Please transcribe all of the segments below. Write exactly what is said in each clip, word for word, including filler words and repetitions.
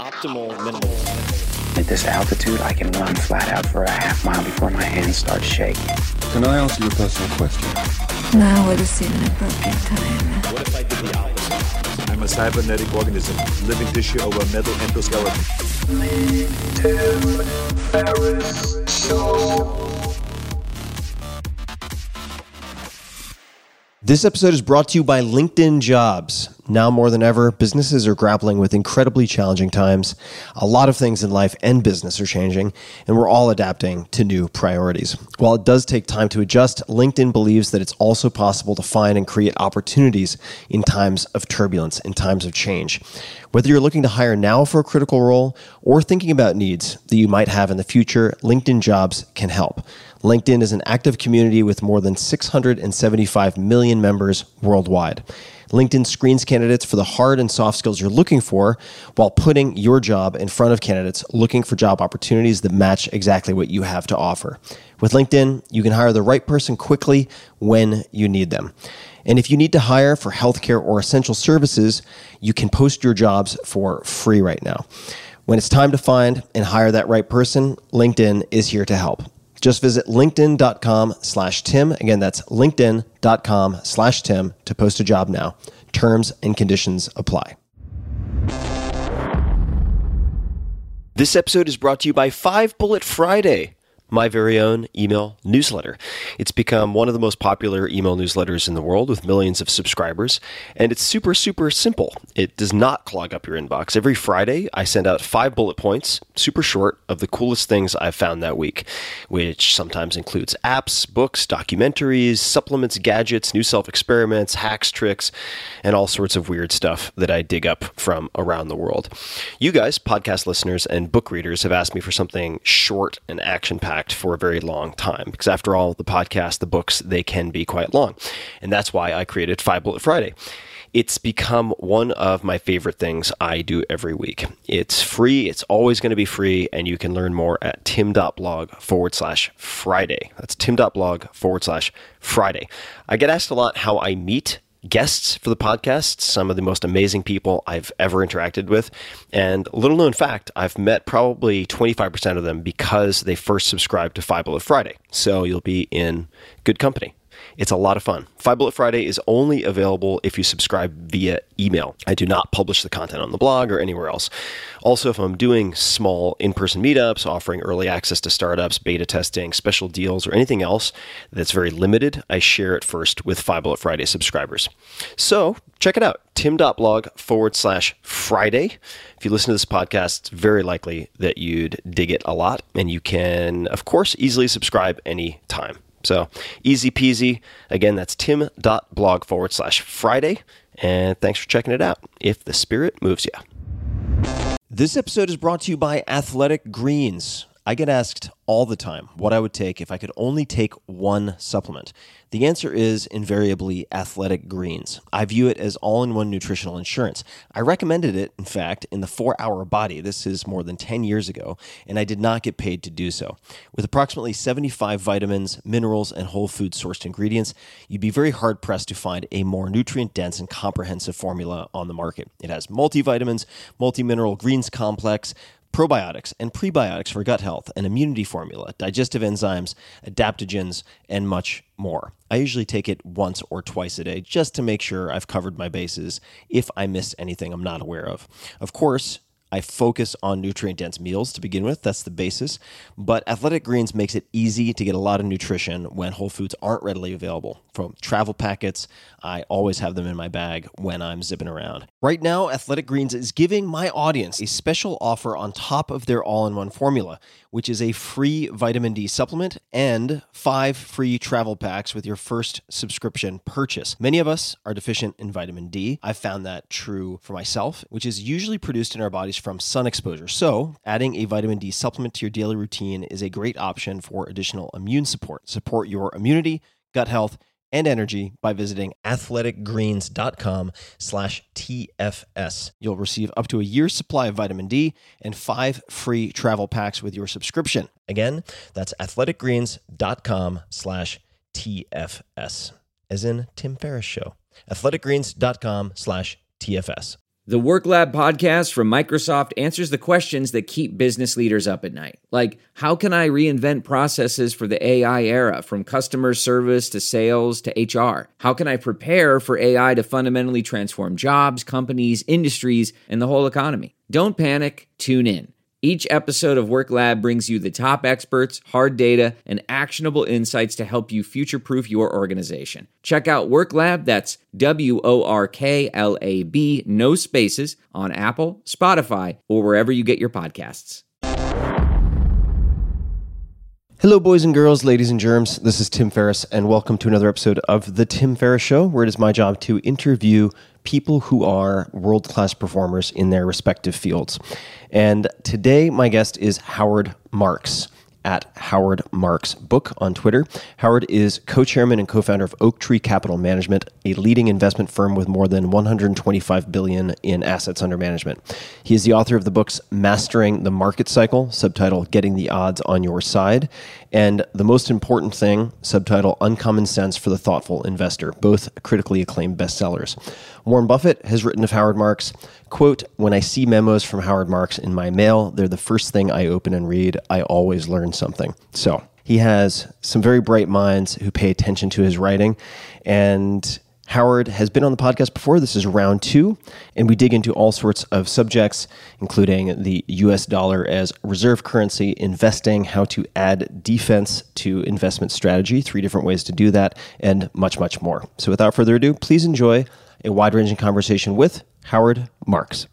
Optimal minimal. At this altitude, I can run flat out for a half mile before my hands start shaking. Can I answer your personal question? Now would seem an appropriate time. What if I did the opposite? I'm a cybernetic organism, living tissue over a metal endoskeleton. Tim Ferriss Show. This episode is brought to you by LinkedIn Jobs. Now more than ever, businesses are grappling with incredibly challenging times. A lot of things in life and business are changing, and we're all adapting to new priorities. While it does take time to adjust, LinkedIn believes that it's also possible to find and create opportunities in times of turbulence, in times of change. Whether you're looking to hire now for a critical role or thinking about needs that you might have in the future, LinkedIn Jobs can help. LinkedIn is an active community with more than six hundred seventy-five million members worldwide. LinkedIn screens candidates for the hard and soft skills you're looking for while putting your job in front of candidates looking for job opportunities that match exactly what you have to offer. With LinkedIn, you can hire the right person quickly when you need them. And if you need to hire for healthcare or essential services, you can post your jobs for free right now. When it's time to find and hire that right person, LinkedIn is here to help. Just visit linkedin.com slash Tim. Again, that's linkedin.com slash Tim to post a job now. Terms and conditions apply. This episode is brought to you by Five Bullet Friday, my very own email newsletter. It's become one of the most popular email newsletters in the world with millions of subscribers, and it's super, super simple. It does not clog up your inbox. Every Friday, I send out five bullet points, super short, of the coolest things I've found that week, which sometimes includes apps, books, documentaries, supplements, gadgets, new self-experiments, hacks, tricks, and all sorts of weird stuff that I dig up from around the world. You guys, podcast listeners and book readers, have asked me for something short and action-packed for a very long time, because after all, the podcast, the books, they can be quite long. And that's why I created Five Bullet Friday. It's become one of my favorite things I do every week. It's free. It's always going to be free. And you can learn more at tim.blog forward slash Friday. That's tim.blog forward slash Friday. I get asked a lot how I meet guests for the podcast, some of the most amazing people I've ever interacted with. And little known fact, I've met probably twenty-five percent of them because they first subscribed to Five Bullet Friday. So you'll be in good company. It's a lot of fun. Five Bullet Friday is only available if you subscribe via email. I do not publish the content on the blog or anywhere else. Also, if I'm doing small in-person meetups, offering early access to startups, beta testing, special deals, or anything else that's very limited, I share it first with Five Bullet Friday subscribers. So check it out, tim.blog forward slash Friday. If you listen to this podcast, it's very likely that you'd dig it a lot. And you can, of course, easily subscribe anytime. So easy peasy. Again, that's tim.blog forward slash Friday. And thanks for checking it out, if the spirit moves you. This episode is brought to you by Athletic Greens. I get asked all the time what I would take if I could only take one supplement. The answer is invariably Athletic Greens. I view it as all-in-one nutritional insurance. I recommended it, in fact, in the four hour Body. This is more than ten years ago, and I did not get paid to do so. With approximately seventy-five vitamins, minerals, and whole food-sourced ingredients, you'd be very hard-pressed to find a more nutrient-dense and comprehensive formula on the market. It has multivitamins, multi-mineral greens complex, probiotics and prebiotics for gut health, an immunity formula, digestive enzymes, adaptogens, and much more. I usually take it once or twice a day just to make sure I've covered my bases if I missed anything I'm not aware of. Of course, I focus on nutrient-dense meals to begin with. That's the basis. But Athletic Greens makes it easy to get a lot of nutrition when whole foods aren't readily available. From travel packets, I always have them in my bag when I'm zipping around. Right now, Athletic Greens is giving my audience a special offer on top of their all-in-one formula, which is a free vitamin D supplement and five free travel packs with your first subscription purchase. Many of us are deficient in vitamin D. I've found that true for myself, which is usually produced in our bodies from sun exposure. So adding a vitamin D supplement to your daily routine is a great option for additional immune support. Support your immunity, gut health, and energy by visiting athleticgreens.com slash TFS. You'll receive up to a year's supply of vitamin D and five free travel packs with your subscription. Again, that's athleticgreens.com slash TFS, as in Tim Ferriss Show. athleticgreens.com slash TFS. The Work Lab podcast from Microsoft answers the questions that keep business leaders up at night. Like, how can I reinvent processes for the A I era, from customer service to sales to H R? How can I prepare for A I to fundamentally transform jobs, companies, industries, and the whole economy? Don't panic, tune in. Each episode of Work Lab brings you the top experts, hard data, and actionable insights to help you future-proof your organization. Check out Work Lab, that's W O R K L A B, no spaces, on Apple, Spotify, or wherever you get your podcasts. Hello, boys and girls, ladies and germs. This is Tim Ferriss, and welcome to another episode of The Tim Ferriss Show, where it is my job to interview people who are world-class performers in their respective fields. And today, my guest is Howard Marks, at Howard Marks Book on Twitter. Howard is co-chairman and co-founder of Oak Tree Capital Management, a leading investment firm with more than one hundred twenty-five billion dollars in assets under management. He is the author of the books Mastering the Market Cycle, subtitle Getting the Odds on Your Side, and The Most Important Thing, subtitle Uncommon Sense for the Thoughtful Investor, both critically acclaimed bestsellers. Warren Buffett has written of Howard Marks, quote, "When I see memos from Howard Marks in my mail, they're the first thing I open and read. I always learn something." So he has some very bright minds who pay attention to his writing. And Howard has been on the podcast before. This is round two, and we dig into all sorts of subjects, including the U S dollar as reserve currency, investing, how to add defense to investment strategy, three different ways to do that, and much, much more. So without further ado, please enjoy a wide-ranging conversation with Howard Marks.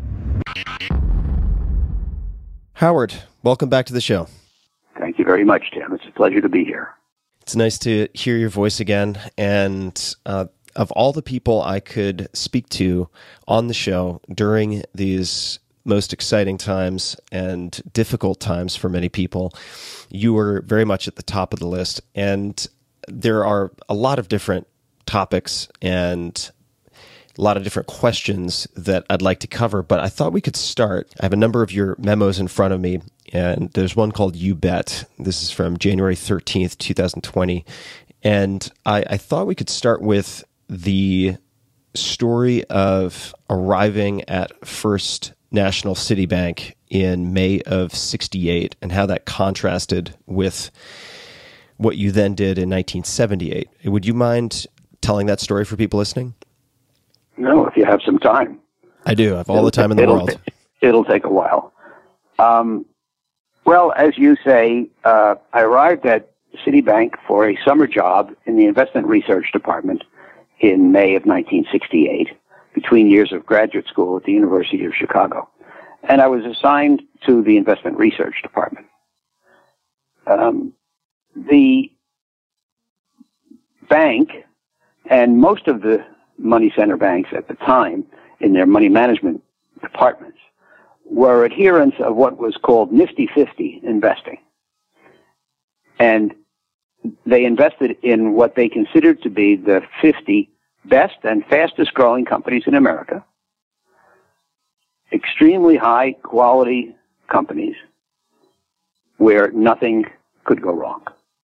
Howard, welcome back to the show. Thank you very much, Tim. It's a pleasure to be here. It's nice to hear your voice again. And uh, of all the people I could speak to on the show during these most exciting times and difficult times for many people, you were very much at the top of the list. And there are a lot of different topics and a lot of different questions that I'd like to cover, but I thought we could start. I have a number of your memos in front of me, and there's one called You Bet. This is from January thirteenth, twenty twenty. And I, I thought we could start with the story of arriving at First National City Bank in May of sixty-eight and how that contrasted with what you then did in nineteen seventy-eight. Would you mind telling that story for people listening? No, if you have some time. I do. I have all it'll, the time in the it'll, world. It'll take a while. Um, well, as you say, uh, I arrived at Citibank for a summer job in the investment research department in May of nineteen sixty-eight, between years of graduate school at the University of Chicago. And I was assigned to the investment research department. Um, the bank and most of the money center banks at the time in their money management departments were adherents of what was called Nifty fifty investing. And they invested in what they considered to be the fifty best and fastest growing companies in America, extremely high quality companies where nothing could go wrong.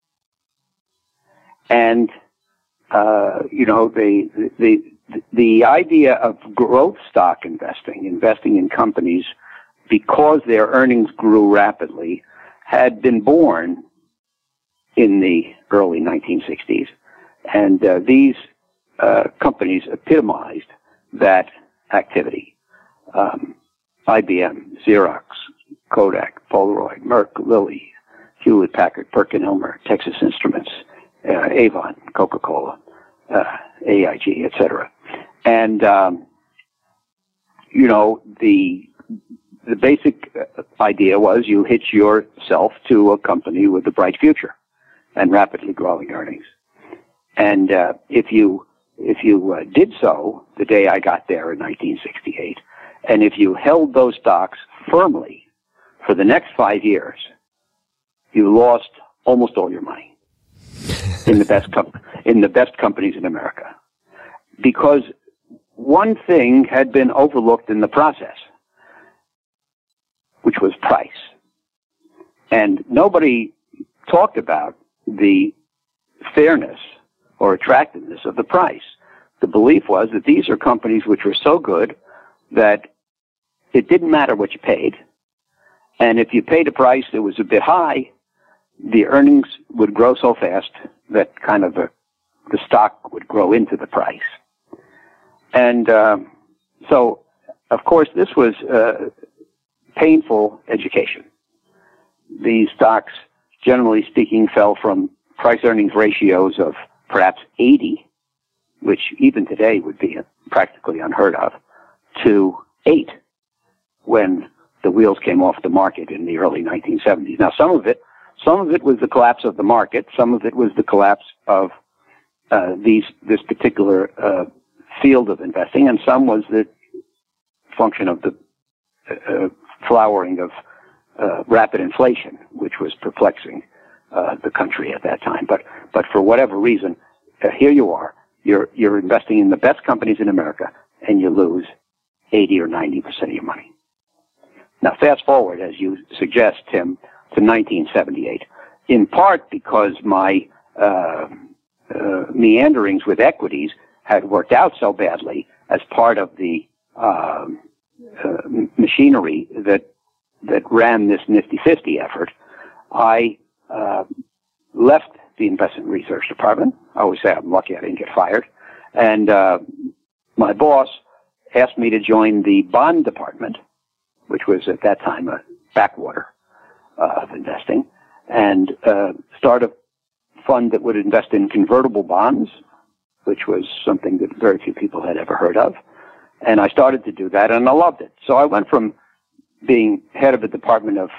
And Uh, you know, the, the, the idea of growth stock investing, investing in companies because their earnings grew rapidly, had been born in the early nineteen sixties. And uh, these uh, companies epitomized that activity. Um, I B M, Xerox, Kodak, Polaroid, Merck, Lilly, Hewlett-Packard, PerkinElmer, Texas Instruments, uh, Avon, Coca-Cola, uh, A I G, et cetera. And, um, you know, the the basic idea was you hitch yourself to a company with a bright future and rapidly growing earnings. And uh, if you if you uh, did so the day I got there in nineteen sixty-eight, and if you held those stocks firmly for the next five years, you lost almost all your money in the best com- in the best companies in America, because one thing had been overlooked in the process, which was price. And nobody talked about the fairness or attractiveness of the price. The belief was that these are companies which were so good that it didn't matter what you paid. And if you paid a price that was a bit high, the earnings would grow so fast that kind of a, the stock would grow into the price. And uh, so, of course, this was uh, painful education. These stocks, generally speaking, fell from price-earnings ratios of perhaps eighty, which even today would be practically unheard of, to eight when the wheels came off the market in the early nineteen seventies. Now, some of it, some of it was the collapse of the market. Some of it was the collapse of uh, these this particular uh, field of investing, and some was the function of the uh, flowering of uh, rapid inflation, which was perplexing uh, the country at that time. But but for whatever reason, uh, here you are. You're you're investing in the best companies in America, and you lose eighty or ninety percent of your money. Now, fast forward, as you suggest, Tim, to nineteen seventy-eight, in part because my uh, uh, meanderings with equities had worked out so badly as part of the uh, uh, machinery that that ran this Nifty fifty effort. I uh, left the investment research department. I always say I'm lucky I didn't get fired. And uh, my boss asked me to join the bond department, which was at that time a backwater uh, of investing, and uh, start a fund that would invest in convertible bonds, which was something that very few people had ever heard of. And I started to do that, and I loved it. So I went from being head of a department of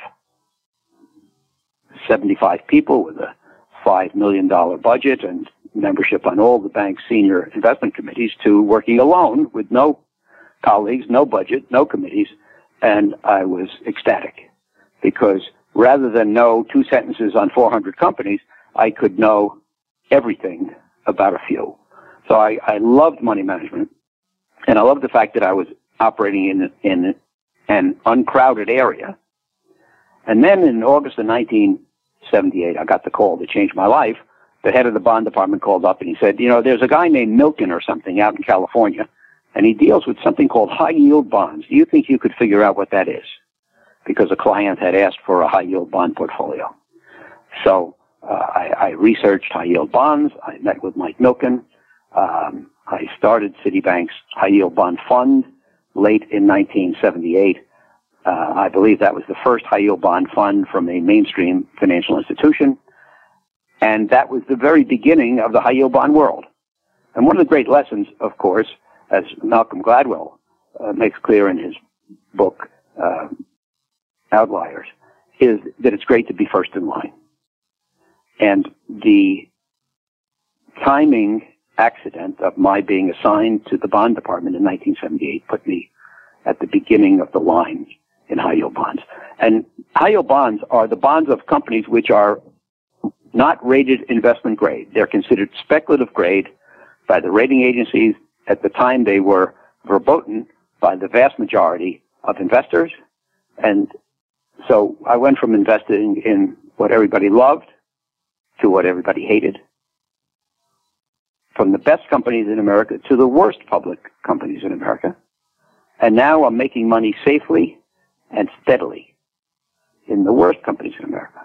seventy-five people with a five million dollars budget and membership on all the bank's senior investment committees to working alone with no colleagues, no budget, no committees. And I was ecstatic because rather than know two sentences on four hundred companies, I could know everything about a few. So I, I loved money management, and I loved the fact that I was operating in, in an uncrowded area. And then in August of nineteen seventy-eight, I got the call that changed my life. The head of the bond department called up and he said, you know, there's a guy named Milken or something out in California, and he deals with something called high-yield bonds. Do you think you could figure out what that is? Because a client had asked for a high-yield bond portfolio. So uh, I, I researched high-yield bonds. I met with Mike Milken. Um, I started Citibank's high-yield bond fund late in nineteen seventy-eight. Uh, I believe that was the first high-yield bond fund from a mainstream financial institution. And that was the very beginning of the high-yield bond world. And one of the great lessons, of course, as Malcolm Gladwell uh, makes clear in his book, uh, Outliers, is that it's great to be first in line. And the timing accident of my being assigned to the bond department in nineteen seventy-eight put me at the beginning of the line in high-yield bonds. And high-yield bonds are the bonds of companies which are not rated investment grade. They're considered speculative grade by the rating agencies. At the time, they were verboten by the vast majority of investors. And so I went from investing in what everybody loved to what everybody hated, from the best companies in America to the worst public companies in America. And now I'm making money safely and steadily in the worst companies in America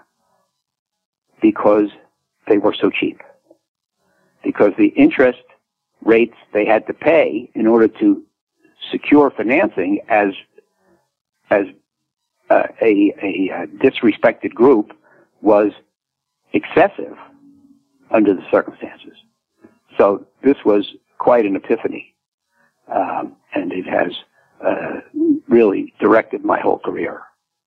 because they were so cheap. Because the interest rates they had to pay in order to secure financing as as uh, a, a, a disrespected group was excessive under the circumstances. So this was quite an epiphany, um, and it has uh, really directed my whole career.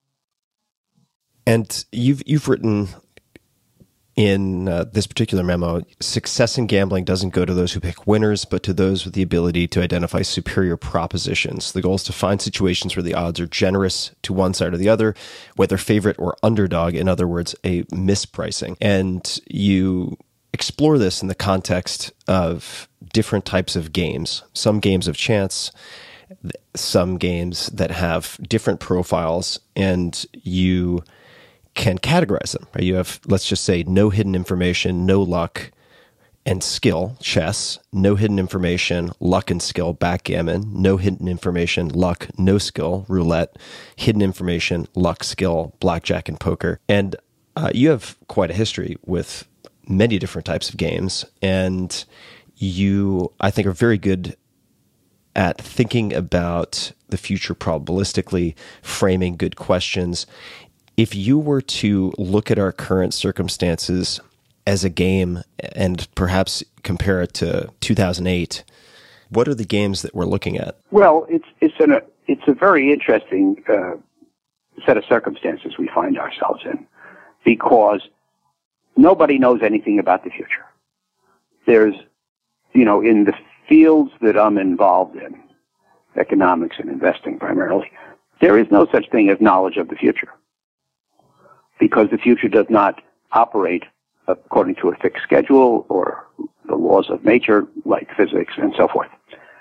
And you've you've written in uh, this particular memo, success in gambling doesn't go to those who pick winners, but to those with the ability to identify superior propositions. The goal is to find situations where the odds are generous to one side or the other, whether favorite or underdog, in other words, a mispricing. And you explore this in the context of different types of games, some games of chance, some games that have different profiles, and you can categorize them. Right? You have, let's just say, no hidden information, no luck, and skill, chess, no hidden information, luck and skill, backgammon, no hidden information, luck, no skill, roulette, hidden information, luck, skill, blackjack, and poker. And uh, you have quite a history with many different types of games, and you, I think, are very good at thinking about the future probabilistically, framing good questions. If you were to look at our current circumstances as a game and perhaps compare it to two thousand eight, what are the games that we're looking at? Well, it's it's an, it's a very interesting uh, set of circumstances we find ourselves in, because nobody knows anything about the future. There's, you know, in the fields that I'm involved in, economics and investing primarily, there is no such thing as knowledge of the future, because the future does not operate according to a fixed schedule or the laws of nature like physics and so forth.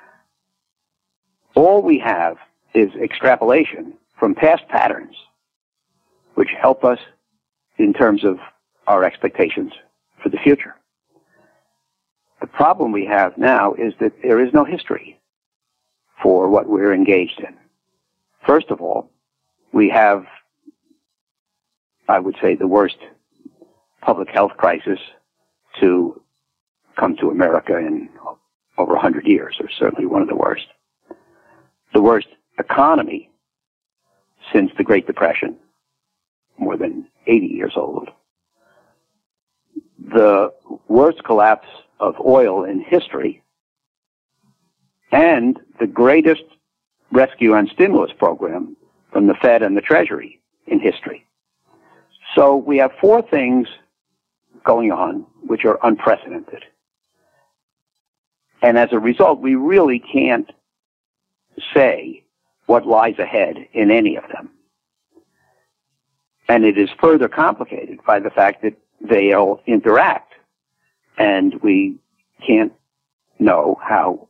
All we have is extrapolation from past patterns, which help us in terms of our expectations for the future. The problem we have now is that there is no history for what we're engaged in. First of all, we have, I would say, the worst public health crisis to come to America in over one hundred years, or certainly one of the worst. The worst economy since the Great Depression, more than eighty years old. The worst collapse of oil in history, and the greatest rescue and stimulus program from the Fed and the Treasury in history. So we have four things going on which are unprecedented. And as a result, we really can't say what lies ahead in any of them. And it is further complicated by the fact that they all interact, and we can't know how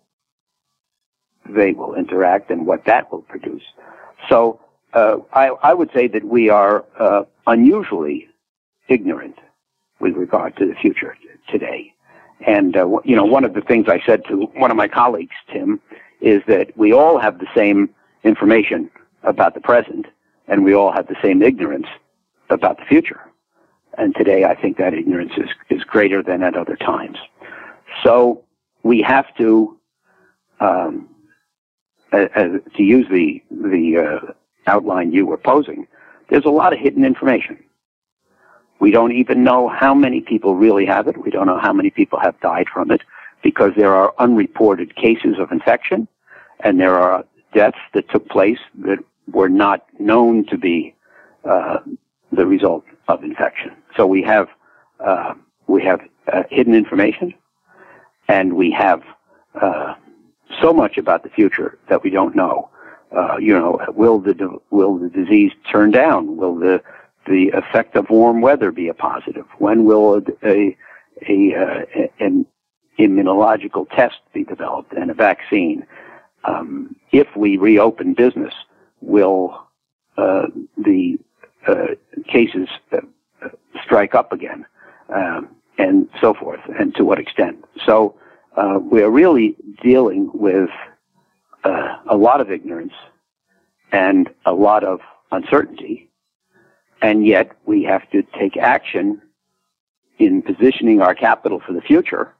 they will interact and what that will produce. So uh, I, I would say that we are uh, unusually ignorant with regard to the future today. And, uh, you know, one of the things I said to one of my colleagues, Tim, is that we all have the same information about the present, and we all have the same ignorance about the future. And today I think that ignorance is, is greater than at other times. So we have to, um, uh, uh, to use the, the uh, outline you were posing, there's a lot of hidden information. We don't even know how many people really have it. We don't know how many people have died from it, because there are unreported cases of infection, and there are deaths that took place that were not known to be uh, the result of infection. So we have uh, we have uh, hidden information, and we have uh, so much about the future that we don't know. Uh, you know, will the will the disease turn down? Will the the effect of warm weather be a positive? When will a, a, a uh, an immunological test be developed and a vaccine? Um, if we reopen business, will uh, the uh, cases uh, strike up again, um, and so forth, and to what extent? So uh, we are really dealing with uh, a lot of ignorance and a lot of uncertainty. And yet we have to take action in positioning our capital for the future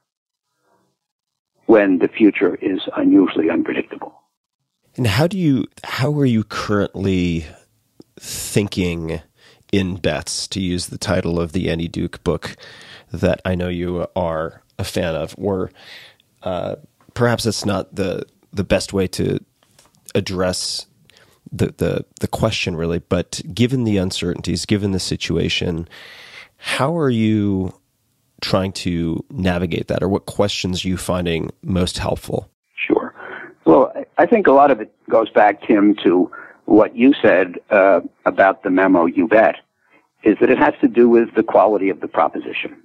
when the future is unusually unpredictable. And how do you, how are you currently thinking in bets, to use the title of the Andy Duke book that I know you are a fan of, or uh, perhaps that's not the, the best way to address the, the, the question really, but given the uncertainties, given the situation, how are you trying to navigate that, or what questions are you finding most helpful? Sure. Well, I think a lot of it goes back, Tim, to what you said uh, about the memo You Bet, is that it has to do with the quality of the proposition.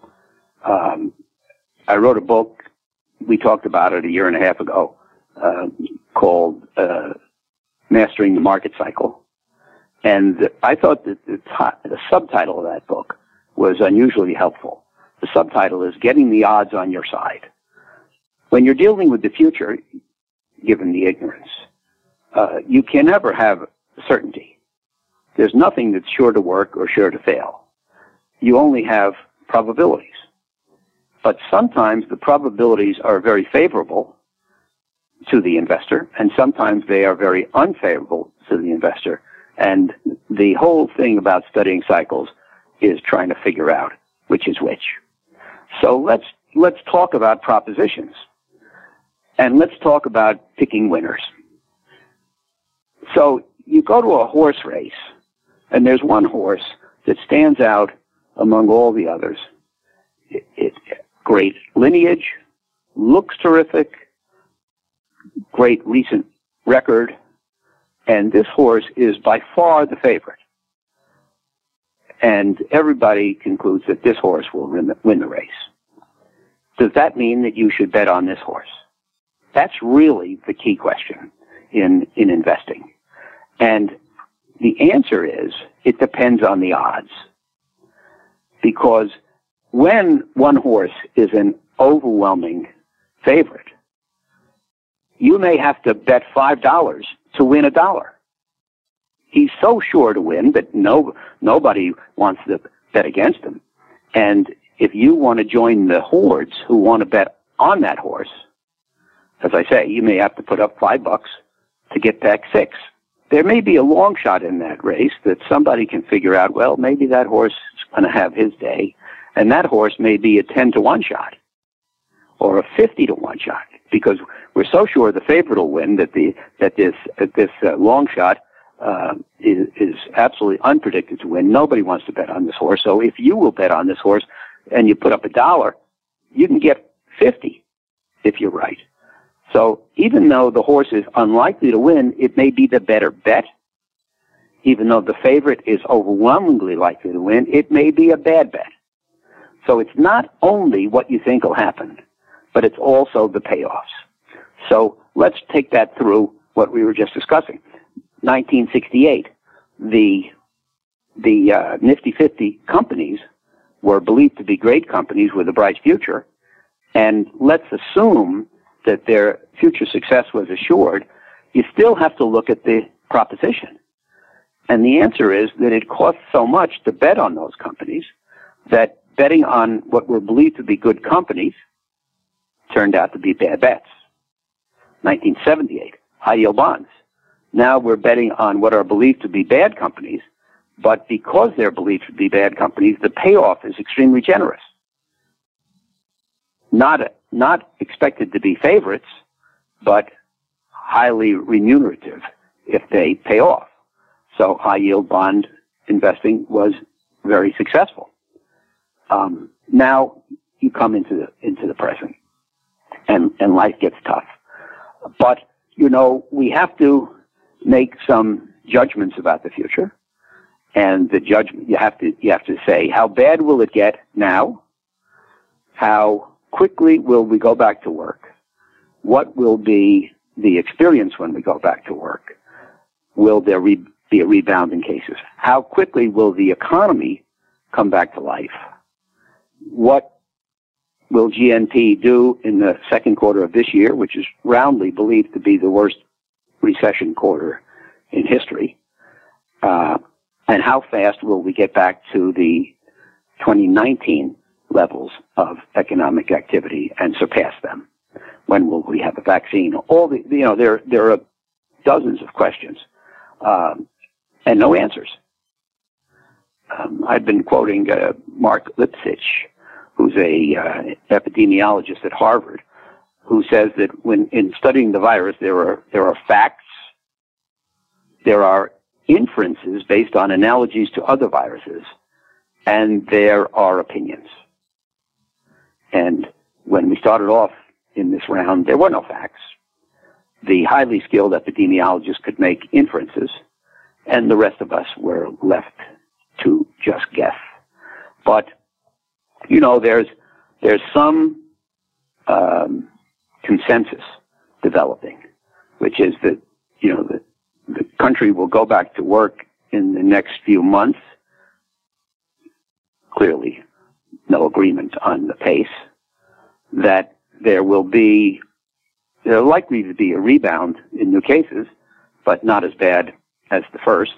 Um, I wrote a book, we talked about it a year and a half ago, uh, called uh, Mastering the Market Cycle. And I thought that the, t- the subtitle of that book was unusually helpful. the subtitle is Getting the Odds on Your Side. When you're dealing with the future, given the ignorance, uh, you can never have certainty. There's nothing that's sure to work or sure to fail. You only have probabilities. But sometimes the probabilities are very favorable to the investor, and sometimes they are very unfavorable to the investor. And the whole thing about studying cycles is trying to figure out which is which. So let's let's talk about propositions. And let's talk about picking winners. So you go to a horse race, and there's one horse that stands out among all the others. It, it, great lineage, looks terrific, great recent record, and this horse is by far the favorite. And everybody concludes that this horse will win the, win the race. Does that mean that you should bet on this horse? That's really the key question in, in investing. And the answer is, it depends on the odds. Because when one horse is an overwhelming favorite, you may have to bet five dollars to win a dollar. He's so sure to win that no, nobody wants to bet against him. And if you want to join the hordes who want to bet on that horse, as I say, you may have to put up five bucks to get back six. There may be a long shot in that race that somebody can figure out, well, maybe that horse is going to have his day, and that horse may be a ten to one shot or a fifty to one shot, because we're so sure the favorite will win that the that this that this uh, long shot uh, is, is absolutely unpredicted to win. Nobody wants to bet on this horse. So if you will bet on this horse and you put up a dollar, you can get fifty if you're right. So even though the horse is unlikely to win, it may be the better bet. Even though the favorite is overwhelmingly likely to win, it may be a bad bet. So it's not only what you think will happen, but it's also the payoffs. So let's take that through what we were just discussing. nineteen sixty-eight, the the uh, Nifty fifty companies were believed to be great companies with a bright future, and let's assume that their future success was assured. You still have to look at the proposition. And the answer is that it costs so much to bet on those companies that betting on what were believed to be good companies turned out to be bad bets. nineteen seventy-eight, high yield bonds. Now we're betting on what are believed to be bad companies, but because they're believed to be bad companies, the payoff is extremely generous. Not, not expected to be favorites, but highly remunerative if they pay off. So high yield bond investing was very successful. Um, now you come into the, into the present, and, and life gets tough. But, you know, we have to make some judgments about the future. And the judgment, you have to, you have to say, how bad will it get now? How quickly will we go back to work? What will be the experience when we go back to work? Will there re- be a rebound in cases? How quickly will the economy come back to life? What will G N P do in the second quarter of this year, which is roundly believed to be the worst recession quarter in history? Uh, and how fast will we get back to the twenty nineteen levels of economic activity and surpass them? When will we have a vaccine? All the, you know, there, there are dozens of questions, um, and no answers. Um, I've been quoting uh, Mark Lipsitch, who's a uh, epidemiologist at Harvard, who says that when in studying the virus, there are there are facts, there are inferences based on analogies to other viruses, and there are opinions. And when we started off in this round, there were no facts. The highly skilled epidemiologists could make inferences, and the rest of us were left to just guess. But, you know, there's there's some um, consensus developing, which is that, you know, the, the country will go back to work in the next few months. Clearly, no agreement on the pace, that there will be, there's likely to be a rebound in new cases, but not as bad as the first,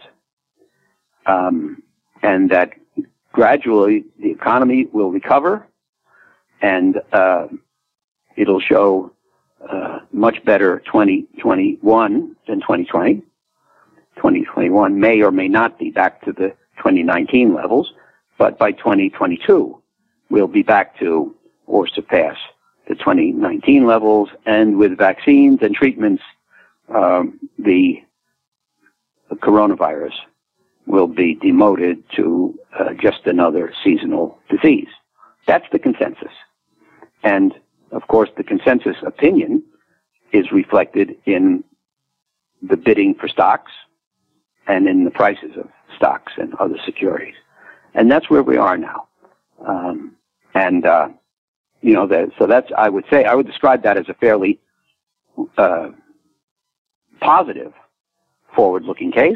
um, and that gradually the economy will recover, and uh, it'll show uh, much better twenty twenty-one than twenty twenty. twenty twenty-one may or may not be back to the twenty nineteen levels, but by twenty twenty-two, we'll be back to or surpass the twenty nineteen levels, and with vaccines and treatments, um, the, the coronavirus will be demoted to uh, just another seasonal disease. That's the consensus. And, of course, the consensus opinion is reflected in the bidding for stocks and in the prices of stocks and other securities. And that's where we are now. Um, and, uh, you know, that, so that's, I would say, I would describe that as a fairly uh, positive forward-looking case.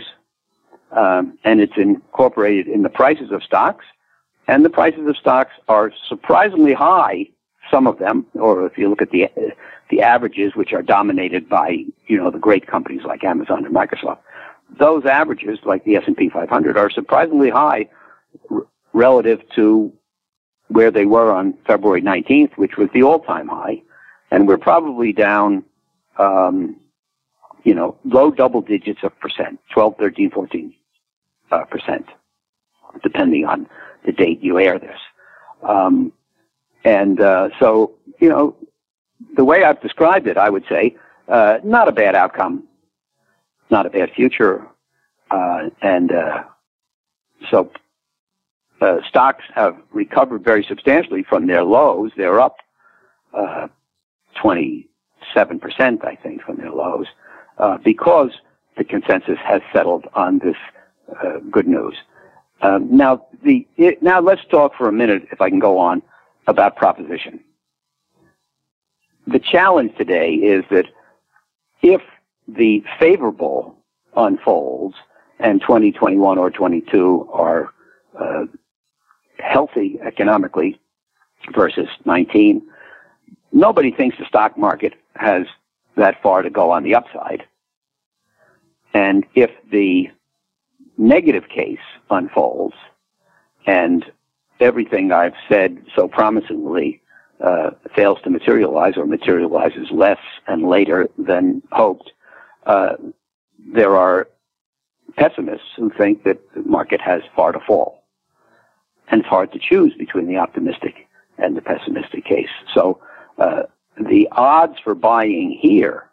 Um, and it's incorporated in the prices of stocks. And the prices of stocks are surprisingly high, some of them, or if you look at the uh, the averages, which are dominated by, you know, the great companies like Amazon and Microsoft. Those averages, like the S and P five hundred, are surprisingly high r- relative to where they were on February nineteenth, which was the all-time high. And we're probably down, um, you know, low double digits of percent, twelve, thirteen, fourteen uh, percent, depending on the date you air this. Um, and uh, so, you know, the way I've described it, I would say, uh, not a bad outcome, not a bad future. Uh, and uh, so uh, stocks have recovered very substantially from their lows. They're up uh, twenty-seven percent, I think, from their lows, uh, because the consensus has settled on this uh, good news. Um, now, the it, now let's talk for a minute, if I can go on, about proposition. The challenge today is that if the favorable unfolds and twenty twenty-one or twenty-two are uh, healthy economically versus nineteen, nobody thinks the stock market has that far to go on the upside. And if the negative case unfolds and everything I've said so promisingly uh, fails to materialize or materializes less and later than hoped, uh, there are pessimists who think that the market has far to fall. And it's hard to choose between the optimistic and the pessimistic case. So uh, the odds for buying here,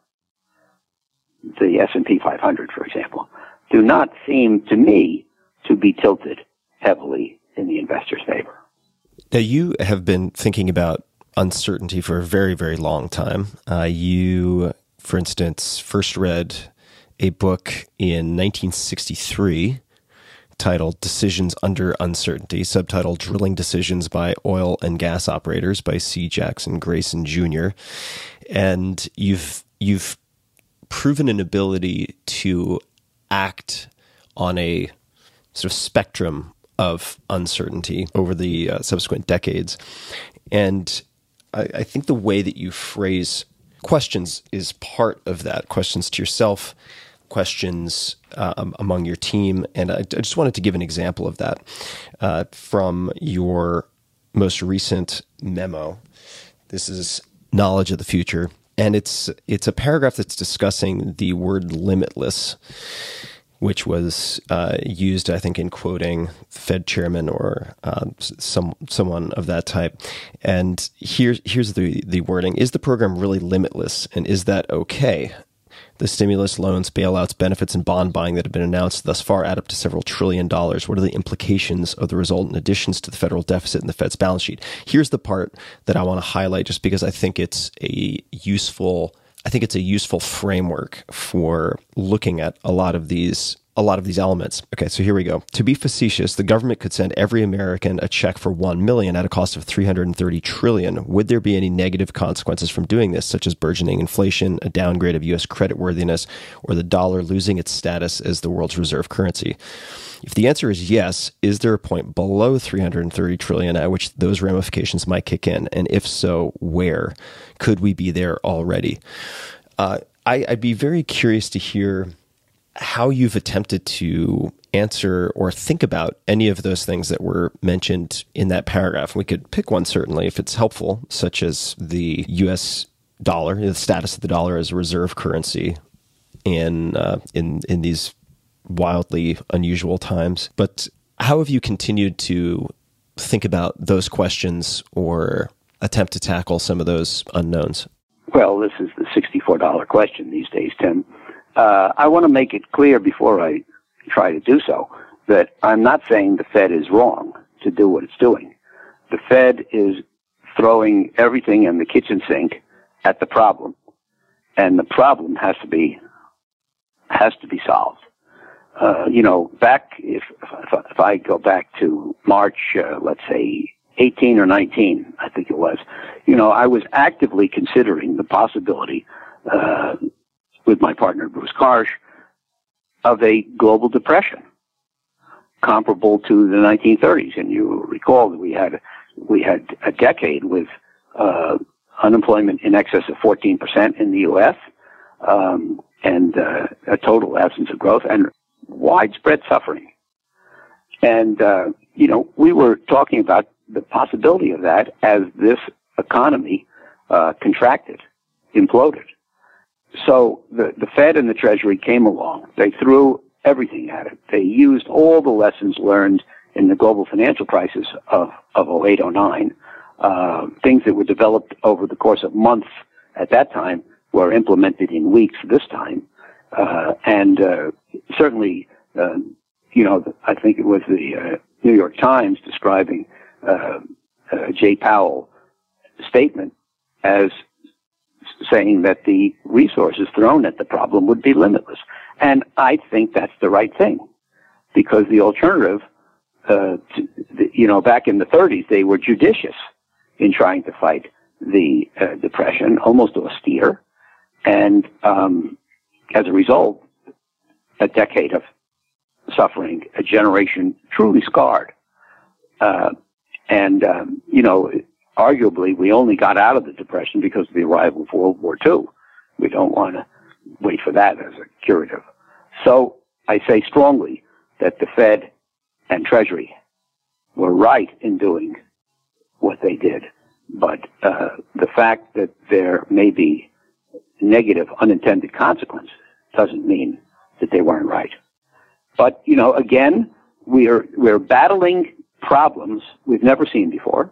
the S and P five hundred, for example, do not seem to me to be tilted heavily in the investor's favor. Now, you have been thinking about uncertainty for a very, very long time. Uh, you, for instance, first read a book in nineteen sixty-three titled Decisions Under Uncertainty, subtitled Drilling Decisions by Oil and Gas Operators by C. Jackson Grayson Junior And you've you've proven an ability to act on a sort of spectrum of uncertainty over the uh, subsequent decades. And I, I think the way that you phrase questions is part of that. Questions to yourself, questions um, among your team. And I, I just wanted to give an example of that uh, from your most recent memo. This is Knowledge of the Future. And it's it's a paragraph that's discussing the word limitless, which was uh, used, I think, in quoting Fed chairman or uh, some someone of that type. And here, here's the, the wording. Is the program really limitless? And is that okay? The stimulus, loans, bailouts, benefits, and bond buying that have been announced thus far add up to several trillion dollars. What are the implications of the resultant additions to the federal deficit and the Fed's balance sheet? Here's the part that I want to highlight just because I think it's a useful, I think it's a useful framework for looking at a lot of these a lot of these elements. Okay, so here we go. To be facetious, the government could send every American a check for one million dollars at a cost of three hundred thirty trillion dollars. Would there be any negative consequences from doing this, such as burgeoning inflation, a downgrade of U S creditworthiness, or the dollar losing its status as the world's reserve currency? If the answer is yes, is there a point below three hundred thirty trillion dollars at which those ramifications might kick in? And if so, where? Could we be there already? Uh, I, I'd be very curious to hear how you've attempted to answer or think about any of those things that were mentioned in that paragraph. We could pick one, certainly, if it's helpful, such as the U S dollar, the status of the dollar as a reserve currency in uh, in in these wildly unusual times. But how have you continued to think about those questions or attempt to tackle some of those unknowns? Well, this is the sixty-four dollar question these days, Tim. Uh, I want to make it clear before I try to do so that I'm not saying the Fed is wrong to do what it's doing. The Fed is throwing everything in the kitchen sink at the problem, and the problem has to be has to be solved. Uh, you know, back if if, if I go back to March, uh, let's say eighteen or nineteen, I think it was. You know, I was actively considering the possibility. Uh, with my partner, Bruce Karsh, of a global depression comparable to the nineteen thirties. And you recall that we had, we had a decade with, uh, unemployment in excess of fourteen percent in the U S, um, and, uh, a total absence of growth and widespread suffering. And, uh, you know, we were talking about the possibility of that as this economy, uh, contracted, imploded. So the, the Fed and the Treasury came along. They threw everything at it. They used all the lessons learned in the global financial crisis of, of oh eight, oh nine. Uh, things that were developed over the course of months at that time were implemented in weeks this time. Uh, and uh, certainly, uh, you know, I think it was the uh, New York Times describing uh, uh, Jay Powell's statement as saying that the resources thrown at the problem would be limitless. And I think that's the right thing, because the alternative, uh, to, the, you know, back in the thirties, they were judicious in trying to fight the uh, Depression, almost austere. And um, as a result, a decade of suffering, a generation truly scarred. Uh, and, um, you know, arguably, we only got out of the Depression because of the arrival of World War Two. We don't want to wait for that as a curative. So I say strongly that the Fed and Treasury were right in doing what they did. But uh, the fact that there may be negative unintended consequences doesn't mean that they weren't right. But, you know, again, we're we're battling problems we've never seen before,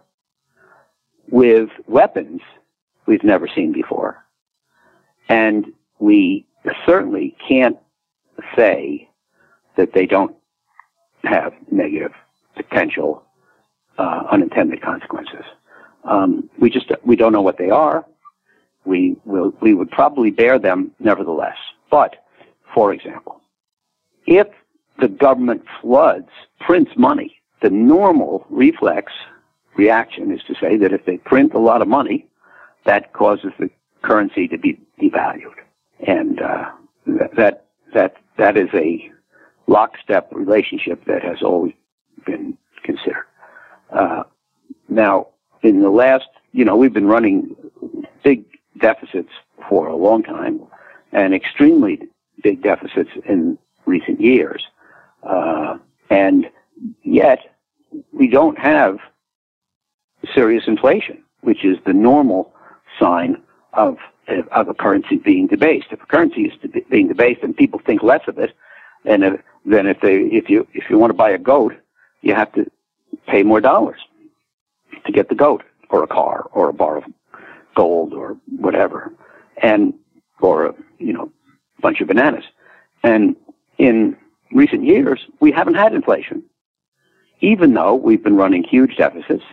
with weapons we've never seen before. And we certainly can't say that they don't have negative potential uh, unintended consequences. Um, we just we don't know what they are. We will we would probably bear them nevertheless. But, for example, if the government floods, prints money, the normal reflex reaction is to say that if they print a lot of money, that causes the currency to be devalued, and uh, that that that is a lockstep relationship that has always been considered. Uh, now, in the last, you know, we've been running big deficits for a long time, and extremely big deficits in recent years, uh, and yet we don't have serious inflation, which is the normal sign of of a currency being debased. If a currency is de- being debased, and people think less of it, and if, then if they if you if you want to buy a goat, you have to pay more dollars to get the goat, or a car, or a bar of gold, or whatever, and or a, you know, bunch of bananas. And in recent years, we haven't had inflation, even though we've been running huge deficits,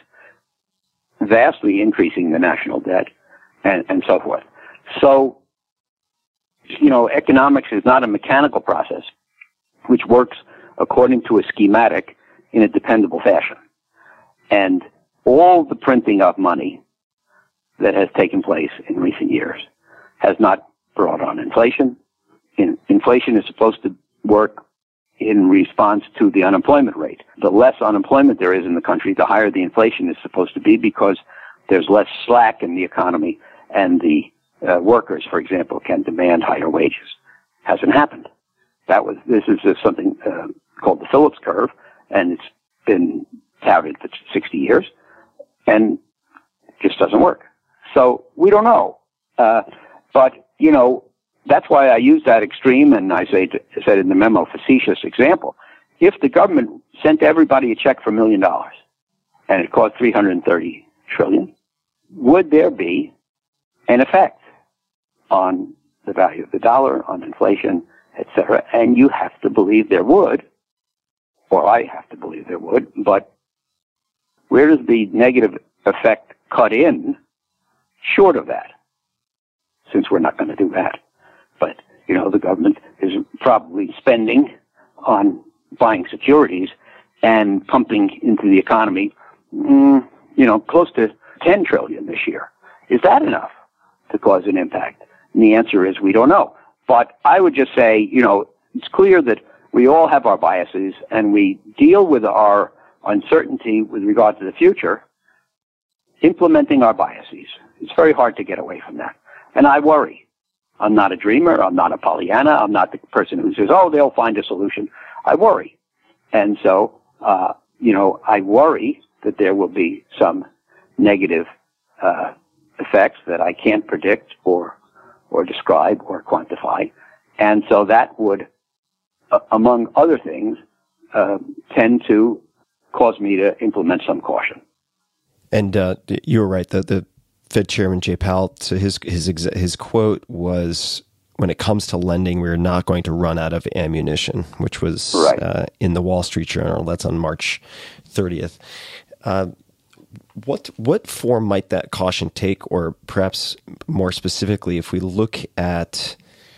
vastly increasing the national debt, and, and so forth. So, you know, economics is not a mechanical process. which works according to a schematic in a dependable fashion. And all the printing of money that has taken place in recent years has not brought on inflation. In, inflation is supposed to work in response to the unemployment rate. The less unemployment there is in the country, the higher the inflation is supposed to be, because there's less slack in the economy, and the uh, workers, for example, can demand higher wages. Hasn't happened. That was this is uh, something uh, called the Phillips curve, and it's been touted for sixty years, and it just doesn't work. So we don't know. Uh, but you know, that's why I use that extreme, and I say to, said in the memo, facetious example. If the government sent everybody a check for a million dollars, and it cost three hundred thirty trillion, would there be an effect on the value of the dollar, on inflation, et cetera? And you have to believe there would, or I have to believe there would, but where does the negative effect cut in short of that? Since we're not going to do that. But, you know, the government is probably spending on buying securities and pumping into the economy, mm, you know, close to ten trillion this year. Is that enough to cause an impact? And the answer is we don't know. But I would just say, you know, it's clear that we all have our biases, and we deal with our uncertainty with regard to the future, implementing our biases. It's very hard to get away from that. And I worry. I'm not a dreamer. I'm not a Pollyanna. I'm not the person who says, oh, they'll find a solution. I worry. And so, uh, you know, I worry that there will be some negative uh, effects that I can't predict or or describe or quantify. And so that would, uh, among other things, uh, tend to cause me to implement some caution. And uh, you were right. The, the Fed Chairman Jay Powell, so his his his quote was, "When it comes to lending, we're not going to run out of ammunition," which was right. uh, in the Wall Street Journal. That's on March thirtieth. Uh, what what form might that caution take, or perhaps more specifically, if we look at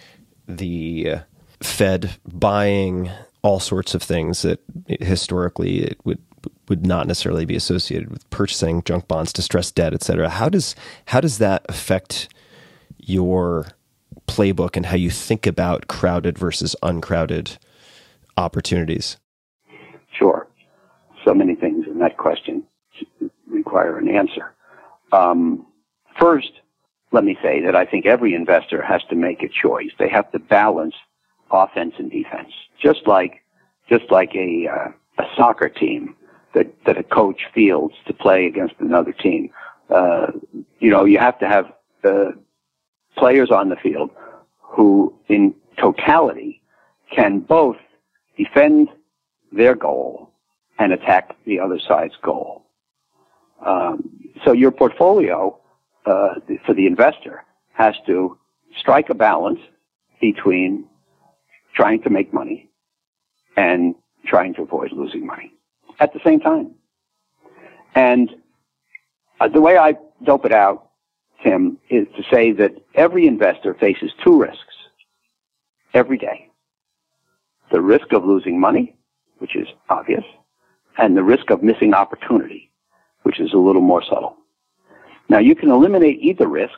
the Fed buying all sorts of things that historically it would would not necessarily be associated with purchasing junk bonds, distressed debt, et cetera. How does how does that affect your playbook and how you think about crowded versus uncrowded opportunities? Sure. So many things in that question require an answer. Um, first, let me say that I think every investor has to make a choice. They have to balance offense and defense, just like just like a uh, a soccer team that that a coach fields to play against another team. Uh, you know, you have to have uh, players on the field who, in totality, can both defend their goal and attack the other side's goal. Um, so your portfolio uh, for the investor has to strike a balance between trying to make money and trying to avoid losing money at the same time. And uh, the way I dope it out, Tim, is to say that every investor faces two risks every day. The risk of losing money, which is obvious, and the risk of missing opportunity, which is a little more subtle. Now, you can eliminate either risk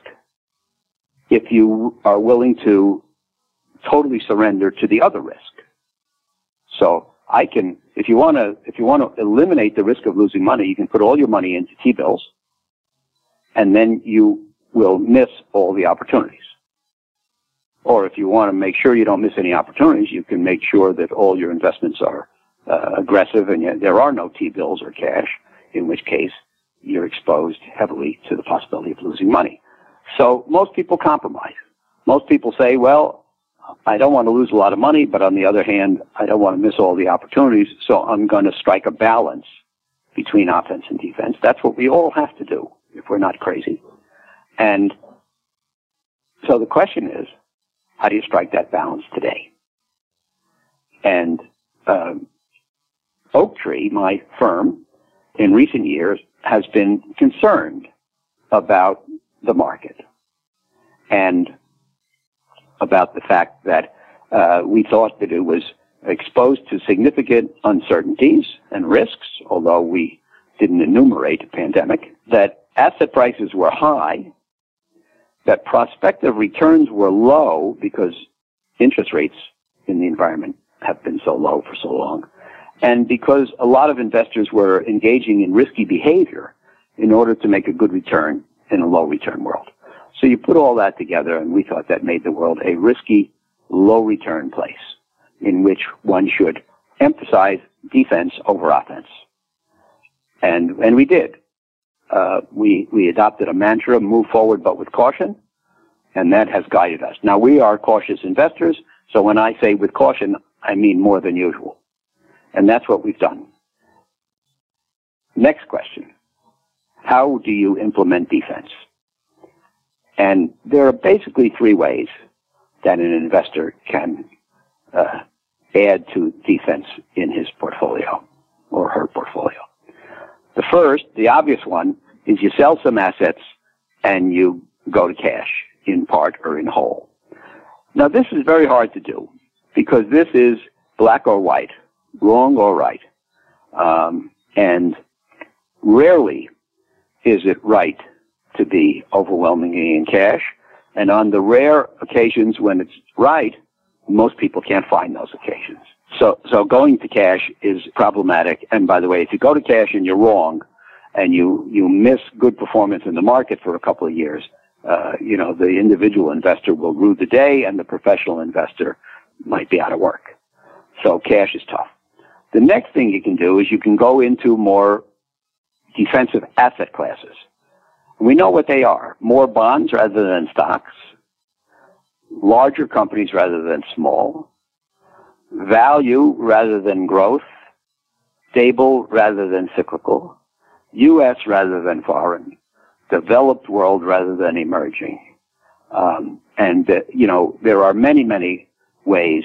if you are willing to totally surrender to the other risk. So I can, if you want to, if you want to eliminate the risk of losing money, you can put all your money into T-bills, and then you will miss all the opportunities. Or if you want to make sure you don't miss any opportunities, you can make sure that all your investments are uh, aggressive and yet there are no T-bills or cash, in which case you're exposed heavily to the possibility of losing money. So most people compromise. Most people say, well, I don't want to lose a lot of money, but on the other hand, I don't want to miss all the opportunities, so I'm going to strike a balance between offense and defense. That's what we all have to do if we're not crazy. And so the question is, how do you strike that balance today? And um, Oaktree, my firm, in recent years has been concerned about the market and about the fact that uh, we thought that it was exposed to significant uncertainties and risks, although we didn't enumerate a pandemic, that asset prices were high, that prospective returns were low because interest rates in the environment have been so low for so long, and because a lot of investors were engaging in risky behavior in order to make a good return in a low return world. So you put all that together, and we thought that made the world a risky, low return place in which one should emphasize defense over offense. And, and we did. Uh, we, we adopted a mantra, move forward but with caution, and that has guided us. Now, we are cautious investors, so when I say with caution, I mean more than usual. And that's what we've done. Next question. How do you implement defense? And there are basically three ways that an investor can uh, add to defense in his portfolio or her portfolio. The first, the obvious one, is you sell some assets and you go to cash in part or in whole. Now, this is very hard to do because this is black or white, wrong or right. Um, and rarely is it right to be overwhelmingly in cash. And on the rare occasions when it's right, most people can't find those occasions. So, so going to cash is problematic. And by the way, if you go to cash and you're wrong and you, you miss good performance in the market for a couple of years, uh, you know, the individual investor will rue the day and the professional investor might be out of work. So cash is tough. The next thing you can do is you can go into more defensive asset classes. We know what they are. More bonds rather than stocks, larger companies rather than small, value rather than growth, stable rather than cyclical, U S rather than foreign, developed world rather than emerging. Um, and, uh, you know, there are many, many ways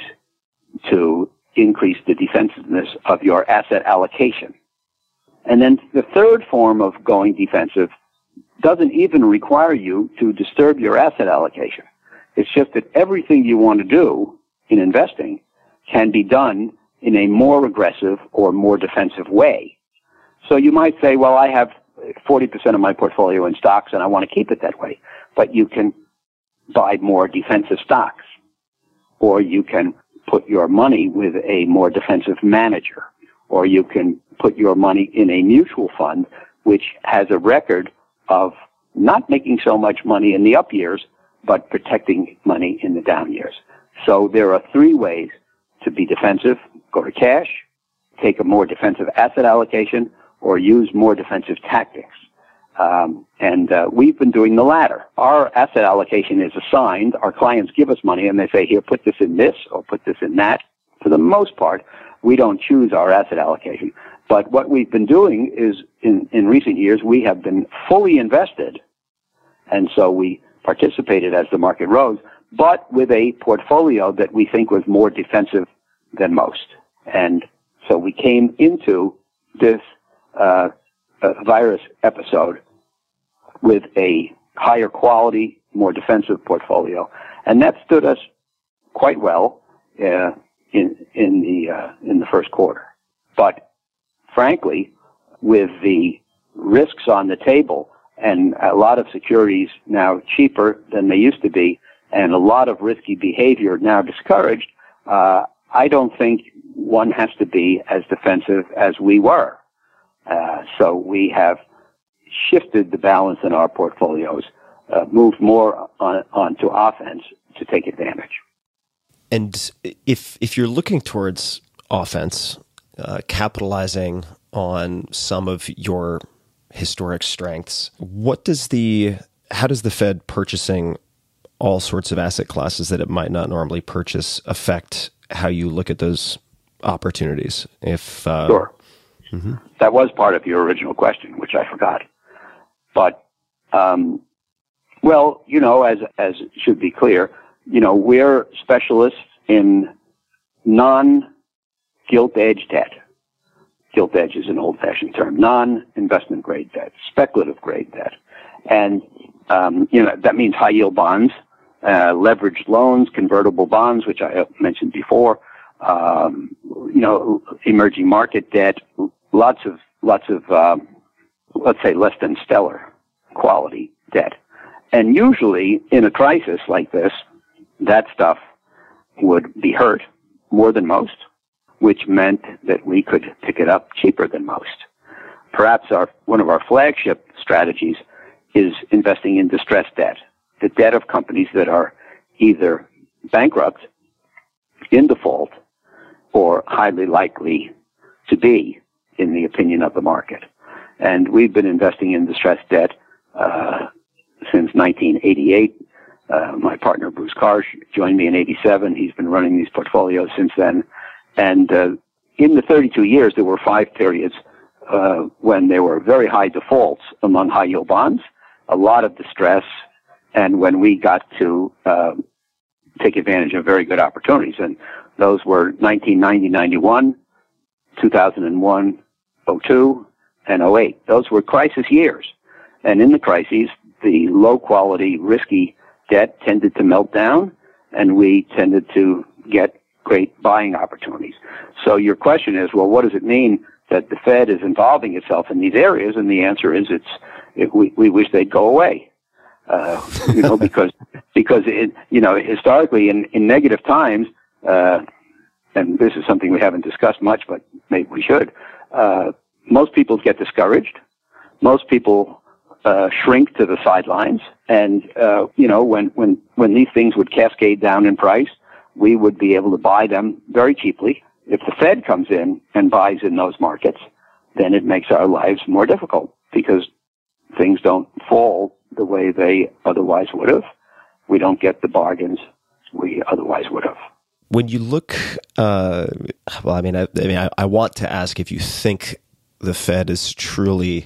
to increase the defensiveness of your asset allocation. And then the third form of going defensive doesn't even require you to disturb your asset allocation. It's just that everything you want to do in investing can be done in a more aggressive or more defensive way. So you might say, well, I have forty percent of my portfolio in stocks and I want to keep it that way. But you can buy more defensive stocks, or you can put your money with a more defensive manager, or you can put your money in a mutual fund which has a record of not making so much money in the up years, but protecting money in the down years. So there are three ways to be defensive: go to cash, take a more defensive asset allocation, or use more defensive tactics. Um, and uh, we've been doing the latter. Our asset allocation is assigned. Our clients give us money and they say, here, put this in this or put this in that. For the most part, we don't choose our asset allocation. But what we've been doing is, in, in recent years, we have been fully invested. And so we participated as the market rose, but with a portfolio that we think was more defensive than most. And so we came into this uh, uh, virus episode with a higher quality, more defensive portfolio. And that stood us quite well uh, in, in, the, uh, in the first quarter. But frankly, with the risks on the table and a lot of securities now cheaper than they used to be and a lot of risky behavior now discouraged, uh, I don't think one has to be as defensive as we were. Uh, so we have shifted the balance in our portfolios, uh, moved more on, onto offense to take advantage. And if if you're looking towards offense, uh, capitalizing on some of your historic strengths, what does the how does the Fed purchasing all sorts of asset classes that it might not normally purchase affect how you look at those opportunities? If uh, sure. Mm-hmm. That was part of your original question, which I forgot. But, um, well, you know, as as should be clear, you know, we're specialists in non-gilt edge debt. Gilt edge is an old-fashioned term. Non-investment grade debt, speculative grade debt. And, um, you know, that means high-yield bonds, uh, leveraged loans, convertible bonds, which I mentioned before, um, you know, emerging market debt, lots of, lots of, um, let's say less than stellar quality debt. And usually in a crisis like this, that stuff would be hurt more than most, which meant that we could pick it up cheaper than most. Perhaps our, one of our flagship strategies is investing in distressed debt, the debt of companies that are either bankrupt, in default, or highly likely to be, in the opinion of the market. And we've been investing in distressed debt uh, since nineteen eighty-eight. Uh, my partner, Bruce Karsh, joined me in eighty-seven. He's been running these portfolios since then. And uh, in the thirty-two years, there were five periods uh, when there were very high defaults among high-yield bonds, a lot of distress, and when we got to uh, take advantage of very good opportunities. And those were nineteen ninety ninety-one, two thousand one, oh two, and oh eight. Those were crisis years. And in the crises, the low-quality, risky debt tended to melt down, and we tended to get great buying opportunities. So your question is, well, what does it mean that the Fed is involving itself in these areas? And the answer is, it's it, we, we wish they'd go away. Uh, you know, because because it, you know, historically in, in negative times, uh, and this is something we haven't discussed much, but maybe we should. Uh, most people get discouraged. Most people uh, shrink to the sidelines, and uh, you know, when when when these things would cascade down in price, we would be able to buy them very cheaply. If the Fed comes in and buys in those markets, then it makes our lives more difficult because things don't fall the way they otherwise would have. We don't get the bargains we otherwise would have. When you look, uh, well, I mean, I, I mean, I, I want to ask if you think the Fed is truly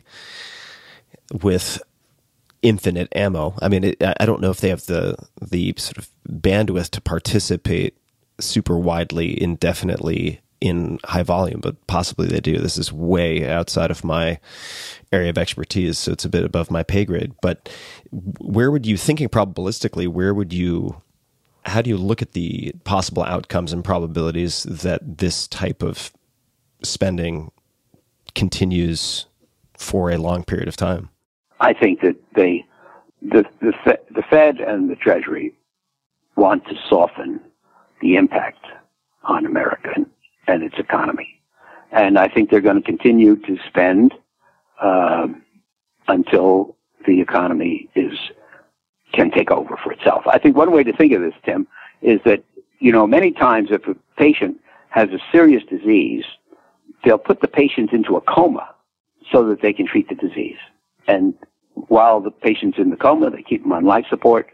with infinite ammo. I mean, it, I don't know if they have the the sort of bandwidth to participate super widely, indefinitely in high volume, but possibly they do. This is way outside of my area of expertise, so it's a bit above my pay grade. But where would you, thinking probabilistically, where would you, how do you look at the possible outcomes and probabilities that this type of spending continues for a long period of time? I think that they, the the Fed, the Fed and the Treasury want to soften the impact on America and its economy, and I think they're going to continue to spend uh, until the economy is can take over for itself. I think one way to think of this, Tim, is that you know many times if a patient has a serious disease, they'll put the patient into a coma so that they can treat the disease. And while the patient's in the coma, they keep them on life support.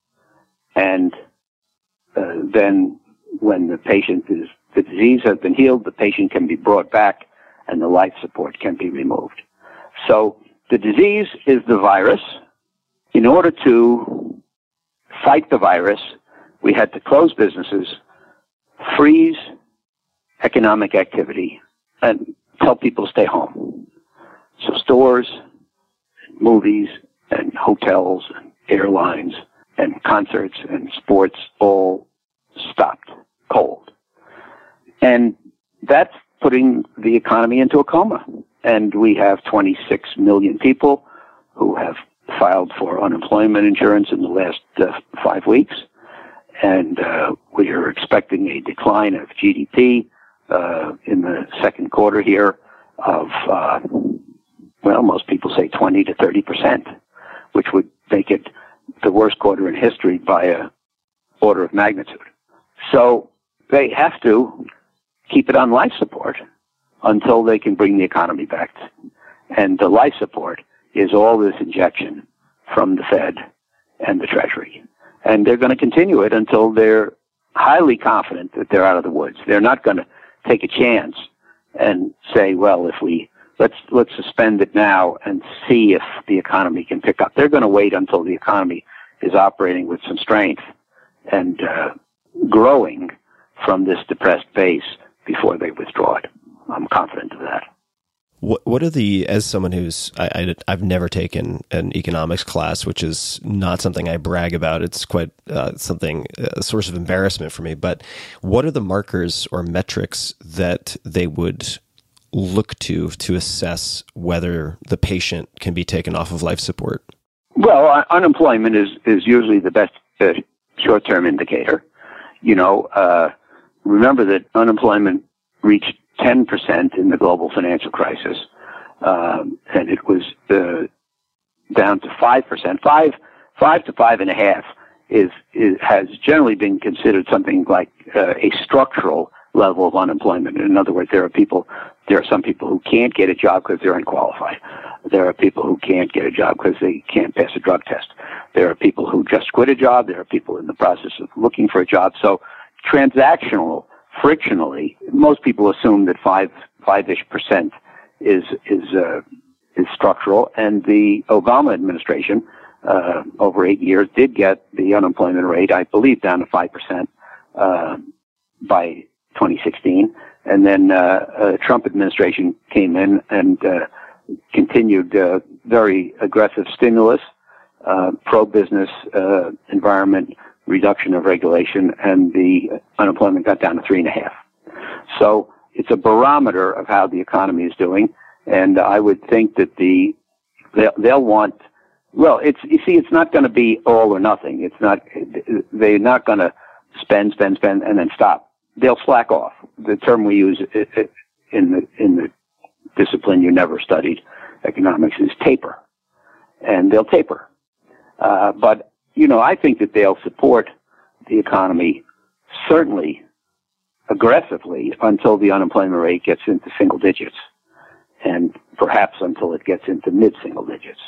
And uh, then when the patient is, the disease has been healed, the patient can be brought back and the life support can be removed. So the disease is the virus. In order to fight the virus, we had to close businesses, freeze economic activity, and tell people to stay home. So stores, movies, and hotels, and airlines, and concerts, and sports all stopped cold. And that's putting the economy into a coma. And we have twenty-six million people who have filed for unemployment insurance in the last uh, five weeks. And uh, we are expecting a decline of G D P uh, in the second quarter here of, uh, well, most people say twenty to thirty percent, which would make it the worst quarter in history by a order of magnitude. So they have to keep it on life support until they can bring the economy back. And the life support is all this injection from the Fed and the Treasury. And they're going to continue it until they're highly confident that they're out of the woods. They're not going to take a chance and say, well, if we let's let's suspend it now and see if the economy can pick up. They're going to wait until the economy is operating with some strength and uh, growing from this depressed base before they withdraw it. I'm confident of that. What What are the, as someone who's, I, I, I've never taken an economics class, which is not something I brag about. It's quite uh, something, a source of embarrassment for me. But what are the markers or metrics that they would look to to assess whether the patient can be taken off of life support? Well, uh, unemployment is, is usually the best uh, short-term indicator. You know, uh, remember that unemployment reached ten percent in the global financial crisis, um, and it was uh, down to five percent. Five, five to five and a half is, is has generally been considered something like uh, a structural level of unemployment. In other words, there are people, there are some people who can't get a job because they're unqualified. There are people who can't get a job because they can't pass a drug test. There are people who just quit a job. There are people in the process of looking for a job. So transactional, frictionally, most people assume that five, five-ish percent is, is, uh, is structural. And the Obama administration, uh, over eight years did get the unemployment rate, I believe, down to five percent, uh, by twenty sixteen. And then, uh, uh, Trump administration came in and, uh, continued, uh, very aggressive stimulus, uh, pro-business, uh, environment, reduction of regulation, and the unemployment got down to three and a half. So it's a barometer of how the economy is doing, and I would think that the they'll, they'll want. Well, it's you see, it's not going to be all or nothing. It's not. They're not going to spend, spend, spend, and then stop. They'll slack off. The term we use in the in the discipline you never studied, economics, is taper, and they'll taper. Uh, but you know, I think that they'll support the economy certainly aggressively until the unemployment rate gets into single digits, and perhaps until it gets into mid-single digits.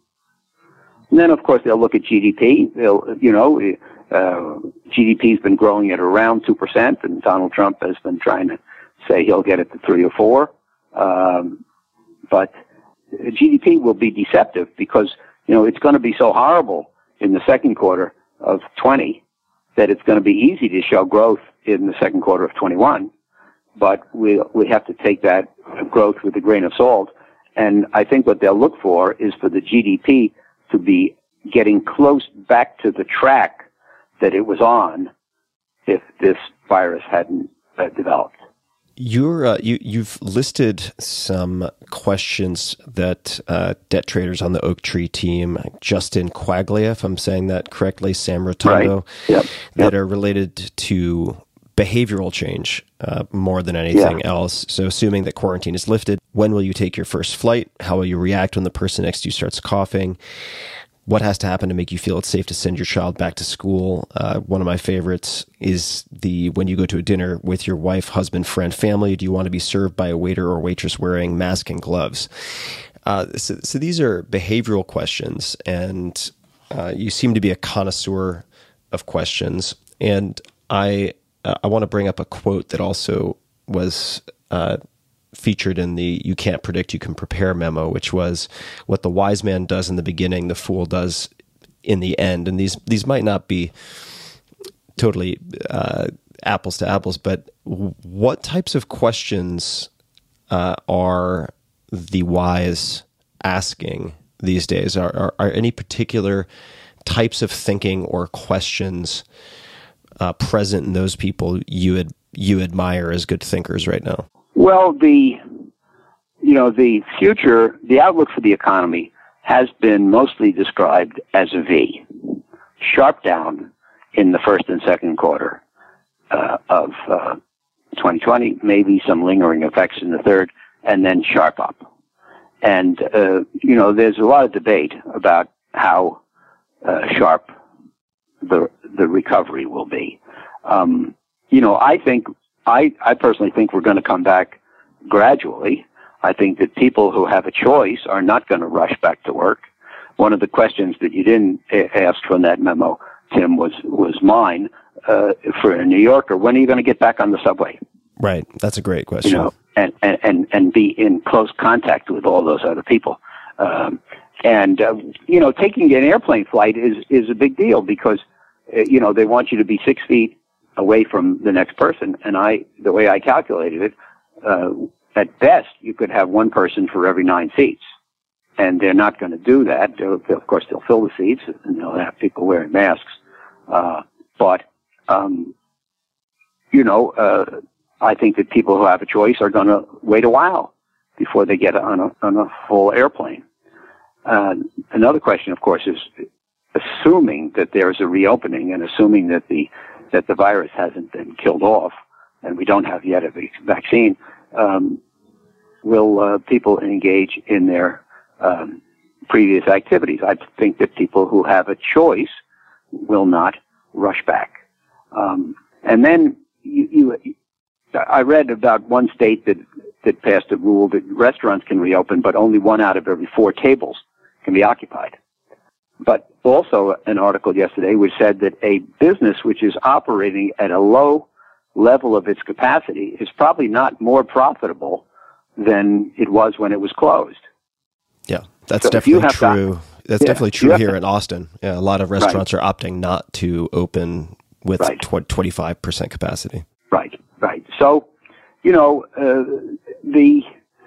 And then, of course, they'll look at G D P. They'll, you know, uh, G D P's been growing at around two percent, and Donald Trump has been trying to say he'll get it to three or four. Um, but G D P will be deceptive because, you know, it's going to be so horrible in the second quarter of twenty that it's going to be easy to show growth in the second quarter of twenty-one. But we we have to take that growth with a grain of salt. And I think what they'll look for is for the G D P to be getting close back to the track that it was on if this virus hadn't uh, developed. You're, uh, you, you've listed some questions that uh, debt traders on the Oaktree team, Justin Quaglia, if I'm saying that correctly, Sam Rotondo, right. Yep. that Yep. are related to behavioral change uh, more than anything yeah. else. So assuming that quarantine is lifted, when will you take your first flight? How will you react when the person next to you starts coughing? What has to happen to make you feel it's safe to send your child back to school? Uh, one of my favorites is the when you go to a dinner with your wife, husband, friend, family, do you want to be served by a waiter or waitress wearing mask and gloves? Uh, so, so these are behavioral questions, and uh, you seem to be a connoisseur of questions. And I uh, I want to bring up a quote that also was uh, featured in the You Can't Predict, You Can Prepare memo, which was what the wise man does in the beginning, the fool does in the end. And these these might not be totally uh, apples to apples, but what types of questions uh, are the wise asking these days? Are, are, are any particular types of thinking or questions uh, present in those people you ad, you admire as good thinkers right now? Well, the, you know, the future, the outlook for the economy has been mostly described as a V. Sharp down in the first and second quarter uh, of uh, twenty twenty, maybe some lingering effects in the third, and then sharp up. And, uh, you know, there's a lot of debate about how uh, sharp the the recovery will be. Um, you know, I think I, I personally think we're going to come back gradually. I think that people who have a choice are not going to rush back to work. One of the questions that you didn't ask from that memo, Tim, was, was mine, uh, for a New Yorker. When are you going to get back on the subway? Right. That's a great question. You know, and, and, and, and be in close contact with all those other people. Um, and, uh, you know, taking an airplane flight is, is a big deal because, uh, you know, they want you to be six feet away from the next person. And I, the way I calculated it, uh, at best, you could have one person for every nine seats. And they're not going to do that. They'll, of course, they'll fill the seats, and they'll have people wearing masks. Uh, but, um, you know, uh, I think that people who have a choice are going to wait a while before they get on a, on a full airplane. Uh, another question, of course, is assuming that there's a reopening and assuming that the that the virus hasn't been killed off, and we don't have yet a vaccine. Um, will uh, people engage in their um, previous activities? I think that people who have a choice will not rush back. Um, and then you, you, I read about one state that that passed a rule that restaurants can reopen, but only one out of every four tables can be occupied. But also an article yesterday which said that a business which is operating at a low level of its capacity is probably not more profitable than it was when it was closed. Yeah, that's so definitely true. To, that's yeah, definitely true here to, in Austin. Yeah, a lot of restaurants right. are opting not to open with right. tw- twenty-five percent capacity. Right, right. So, you know, uh, the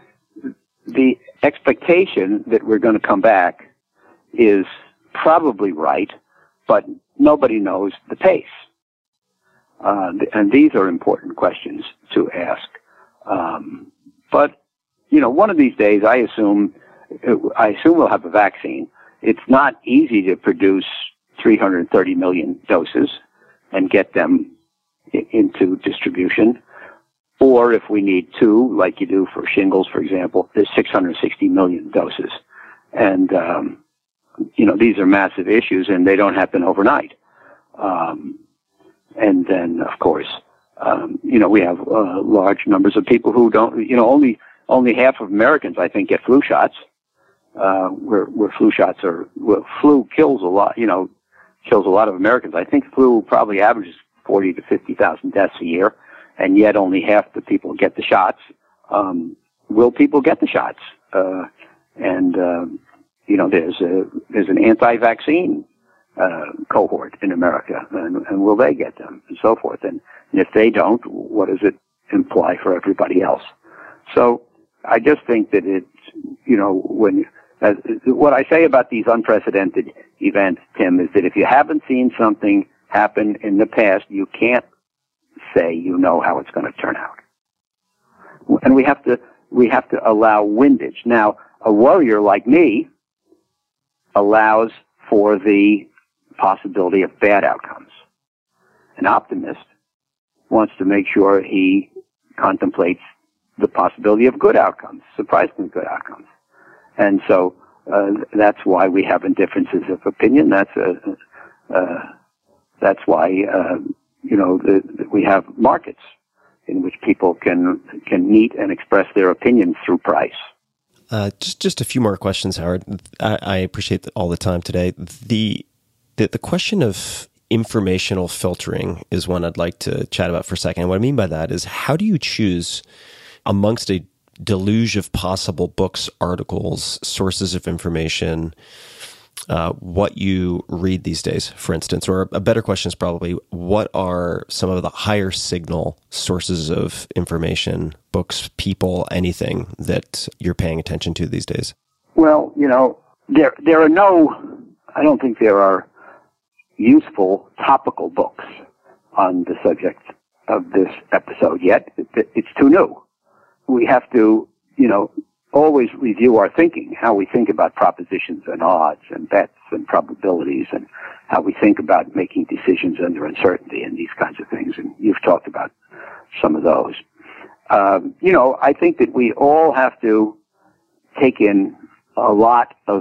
the expectation that we're going to come back is probably right, but nobody knows the pace. Uh, and these are important questions to ask. Um, but, you know, one of these days, I assume, I assume we'll have a vaccine. It's not easy to produce three hundred thirty million doses and get them into distribution. Or if we need two, like you do for shingles, for example, there's six hundred sixty million doses. And, um, you know, these are massive issues, and they don't happen overnight. Um, and then, of course, um, you know, we have uh, large numbers of people who don't, you know, only only half of Americans, I think, get flu shots. Uh, where where flu shots are, well, flu kills a lot, you know, kills a lot of Americans. I think flu probably averages forty to fifty thousand deaths a year, and yet only half the people get the shots. Um, will people get the shots? Uh, and uh, you know, there's a there's an anti-vaccine uh, cohort in America, and, and will they get them, and so forth. And, and if they don't, what does it imply for everybody else? So I just think that it's, you know, when uh, what I say about these unprecedented events, Tim, is that if you haven't seen something happen in the past, you can't say you know how it's going to turn out. And we have to we have to allow windage. Now, a worrier like me allows for the possibility of bad outcomes. An optimist wants to make sure he contemplates the possibility of good outcomes, surprisingly good outcomes. And so uh, that's why we have differences of opinion. That's a, uh, that's why uh, you know the, the, we have markets in which people can can meet and express their opinions through price. Uh, just just a few more questions, Howard. I, I appreciate all the time today. The, the the question of informational filtering is one I'd like to chat about for a second. And what I mean by that is, how do you choose amongst a deluge of possible books, articles, sources of information, uh, what you read these days, for instance? Or a better question is probably, what are some of the higher signal sources of information, books, people, anything that you're paying attention to these days? Well, you know, there there are no, I don't think there are useful topical books on the subject of this episode yet. It, it's too new. We have to, you know, always review our thinking, how we think about propositions and odds and bets and probabilities, and how we think about making decisions under uncertainty and these kinds of things. And you've talked about some of those. Um, you know, I think that we all have to take in a lot of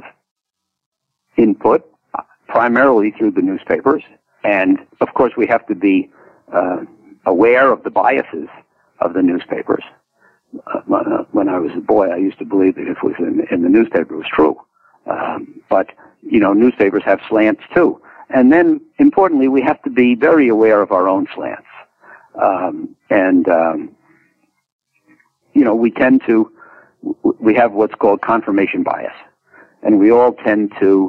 input, primarily through the newspapers. And, of course, we have to be uh, aware of the biases of the newspapers. Uh, when I was a boy, I used to believe that if it was in, in the newspaper, it was true. Um, but, you know, newspapers have slants, too. And then, importantly, we have to be very aware of our own slants. Um, and, um, you know, we tend to, we have what's called confirmation bias. And we all tend to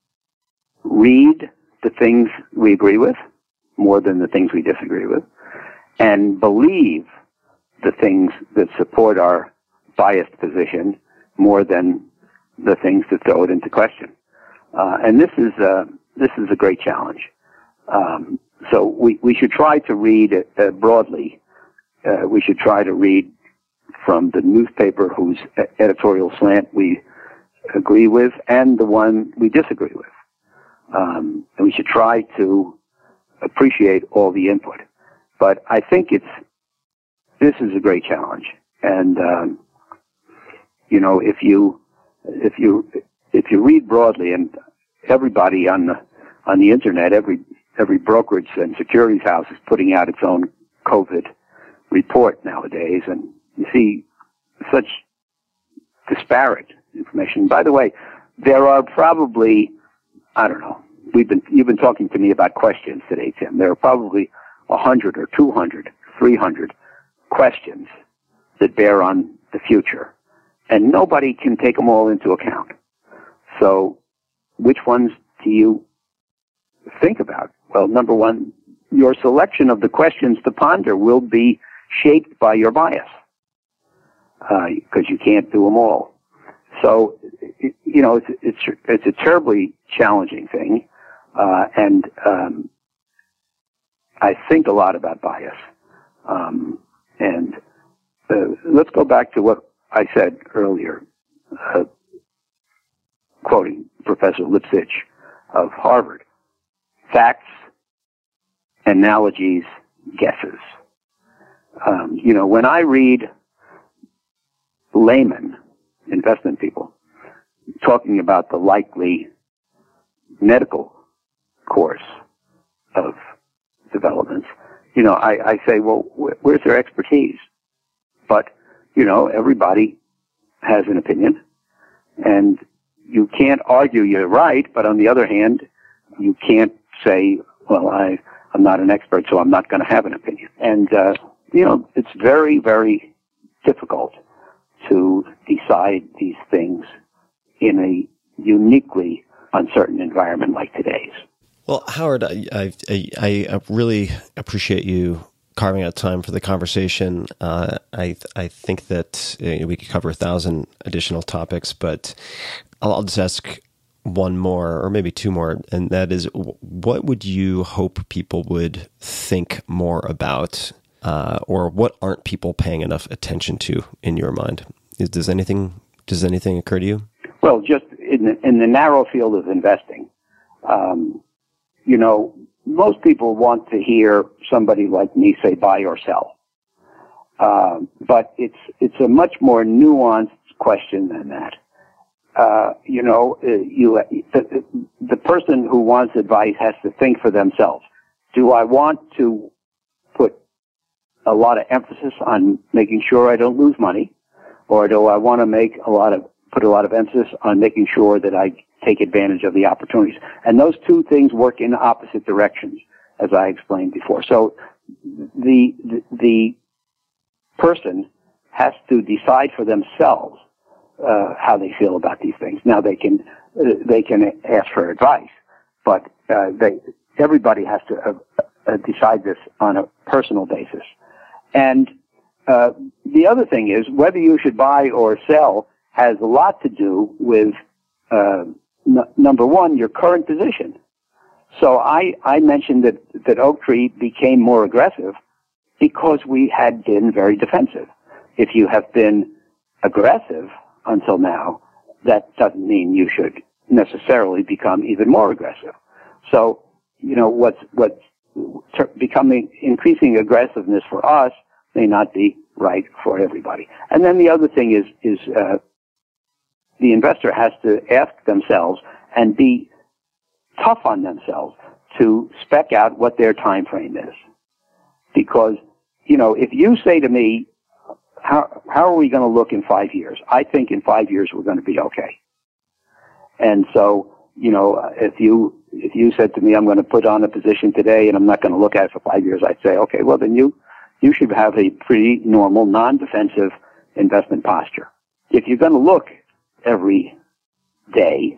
read the things we agree with more than the things we disagree with, and believe the things that support our biased position more than the things that throw it into question. Uh, and this is uh, this is a great challenge. Um, so we, we should try to read uh, broadly. Uh, we should try to read from the newspaper whose editorial slant we agree with and the one we disagree with. Um, and we should try to appreciate all the input. But I think it's this is a great challenge. And um, you know, if you if you if you read broadly, and everybody on the on the internet, every every brokerage and securities house is putting out its own COVID report nowadays, and you see such disparate information. By the way, there are probably, I don't know, we've been you've been talking to me about questions today, Tim. There are probably a hundred or two hundred, three hundred questions that bear on the future, and nobody can take them all into account. So, which ones do you think about? Well, number one, your selection of the questions to ponder will be shaped by your bias, because uh, you can't do them all. So, it, you know, it's, it's it's a terribly challenging thing, uh, and um, I think a lot about bias. Um, and uh, let's go back to what I said earlier, uh, quoting Professor Lipsitch of Harvard: facts, analogies, guesses. Um, you know, when I read laymen, investment people, talking about the likely medical course of developments, you know, I, I say, well, wh- where's their expertise? But, you know, everybody has an opinion, and you can't argue you're right, but on the other hand, you can't say, well, I, I'm not an expert, so I'm not going to have an opinion. And, uh, you know, it's very, very difficult to decide these things in a uniquely uncertain environment like today's. Well, Howard, I, I, I really appreciate you carving out time for the conversation. Uh, I I think that you know, we could cover a thousand additional topics, but I'll, I'll just ask one more, or maybe two more, and that is, what would you hope people would think more about, uh, or what aren't people paying enough attention to in your mind? Is, does anything does anything occur to you? Well, just in the, in the narrow field of investing, um, you know, most people want to hear somebody like me say buy or sell, uh, but it's it's a much more nuanced question than that. Uh, you know, you the, the person who wants advice has to think for themselves. Do I want to put a lot of emphasis on making sure I don't lose money, or do I want to make a lot of put a lot of emphasis on making sure that I take advantage of the opportunities? And those two things work in opposite directions, as I explained before. So the the, the person has to decide for themselves uh, how they feel about these things. Now they can uh, they can ask for advice, but uh, they everybody has to uh, uh, decide this on a personal basis. And uh, the other thing is, whether you should buy or sell has a lot to do with uh, n- number one, your current position. So I, I mentioned that, that Oaktree became more aggressive because we had been very defensive. If you have been aggressive until now, that doesn't mean you should necessarily become even more aggressive. So, you know, what's, what's ter- becoming increasing aggressiveness for us may not be right for everybody. And then the other thing is, is, uh, the investor has to ask themselves and be tough on themselves to spec out what their time frame is. Because, you know, if you say to me, how, how are we going to look in five years? I think in five years we're going to be okay. And so, you know, if you, if you said to me, I'm going to put on a position today and I'm not going to look at it for five years, I'd say, okay, well then you, you should have a pretty normal, non-defensive investment posture. If you're going to look every day,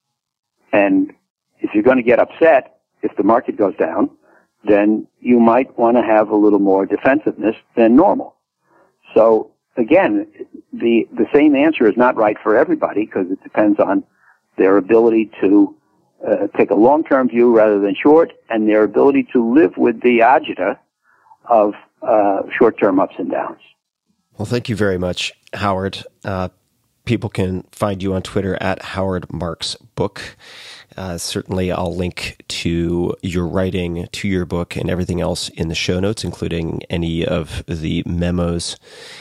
and if you're going to get upset if the market goes down, then you might want to have a little more defensiveness than normal. So again, the the same answer is not right for everybody because it depends on their ability to uh, take a long-term view rather than short, and their ability to live with the agita of uh, short-term ups and downs. Well, thank you very much, Howard. Uh, people can find you on Twitter at Howard Marks Book. Uh, certainly, I'll link to your writing, to your book, and everything else in the show notes, including any of the memos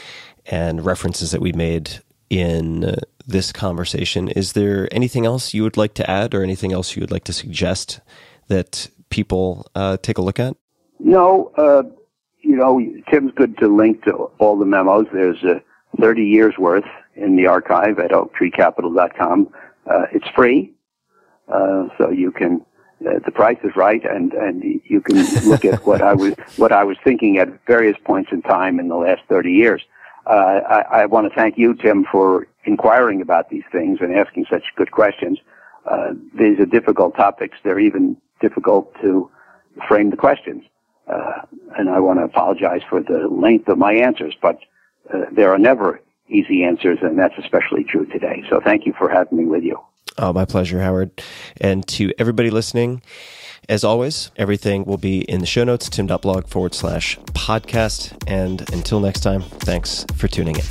and references that we made in uh, this conversation. Is there anything else you would like to add or anything else you would like to suggest that people uh, take a look at? No, uh, you know, Tim's good to link to all the memos. There's uh, thirty years worth in the archive at oak tree capital dot com. Uh, it's free, uh, so you can, uh, the price is right, and, and you can look at what I was, what I was thinking at various points in time in the last thirty years. Uh, I, I want to thank you, Tim, for inquiring about these things and asking such good questions. Uh, these are difficult topics. They're even difficult to frame the questions. Uh, and I want to apologize for the length of my answers, but uh, there are never easy answers, and that's especially true today. So thank you for having me with you. Oh, my pleasure, Howard. And to everybody listening, as always, everything will be in the show notes, tim.blog forward slash podcast. And until next time, thanks for tuning in.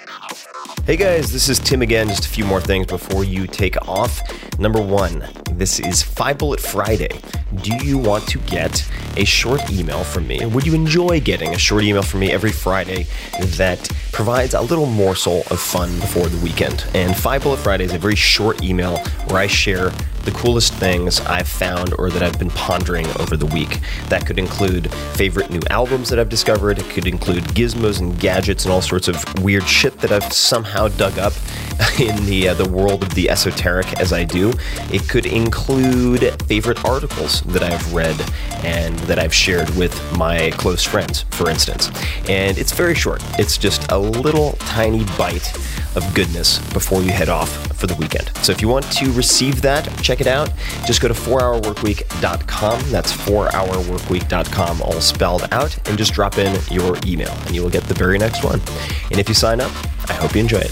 Hey guys, this is Tim again. Just a few more things before you take off. Number one, this is Five Bullet Friday. Do you want to get a short email from me? Would you enjoy getting a short email from me every Friday that provides a little morsel of fun before the weekend? And Five Bullet Friday is a very short email where I share the coolest things I've found or that I've been pondering over the week. That could include favorite new albums that I've discovered. It could include gizmos and gadgets and all sorts of weird shit that I've somehow dug up in the uh, the world of the esoteric as I do. It could include favorite articles that I've read and that I've shared with my close friends, for instance. And it's very short. It's just a little tiny bite of goodness before you head off for the weekend. So if you want to receive that, check it out. Just go to four hour work week dot com. That's four hour work week dot com, all spelled out, and just drop in your email and you will get the very next one. And if you sign up, I hope you enjoy it.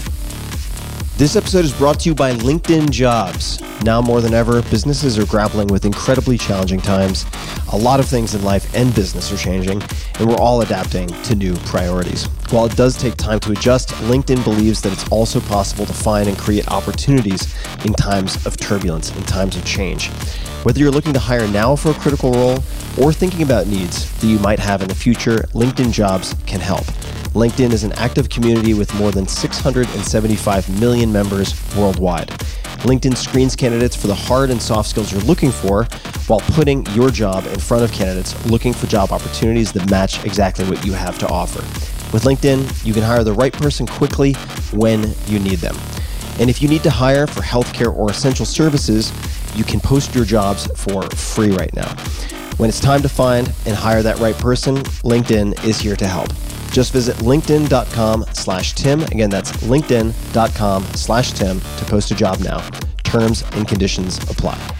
This episode is brought to you by LinkedIn Jobs. Now more than ever, businesses are grappling with incredibly challenging times. A lot of things in life and business are changing, and we're all adapting to new priorities. While it does take time to adjust, LinkedIn believes that it's also possible to find and create opportunities in times of turbulence, in times of change. Whether you're looking to hire now for a critical role or thinking about needs that you might have in the future, LinkedIn Jobs can help. LinkedIn is an active community with more than six hundred seventy-five million members worldwide. LinkedIn screens candidates for the hard and soft skills you're looking for while putting your job in front of candidates looking for job opportunities that match exactly what you have to offer. With LinkedIn, you can hire the right person quickly when you need them. And if you need to hire for healthcare or essential services, you can post your jobs for free right now. When it's time to find and hire that right person, LinkedIn is here to help. Just visit linkedin.com slash Tim. Again, that's linkedin.com slash Tim to post a job now. Terms and conditions apply.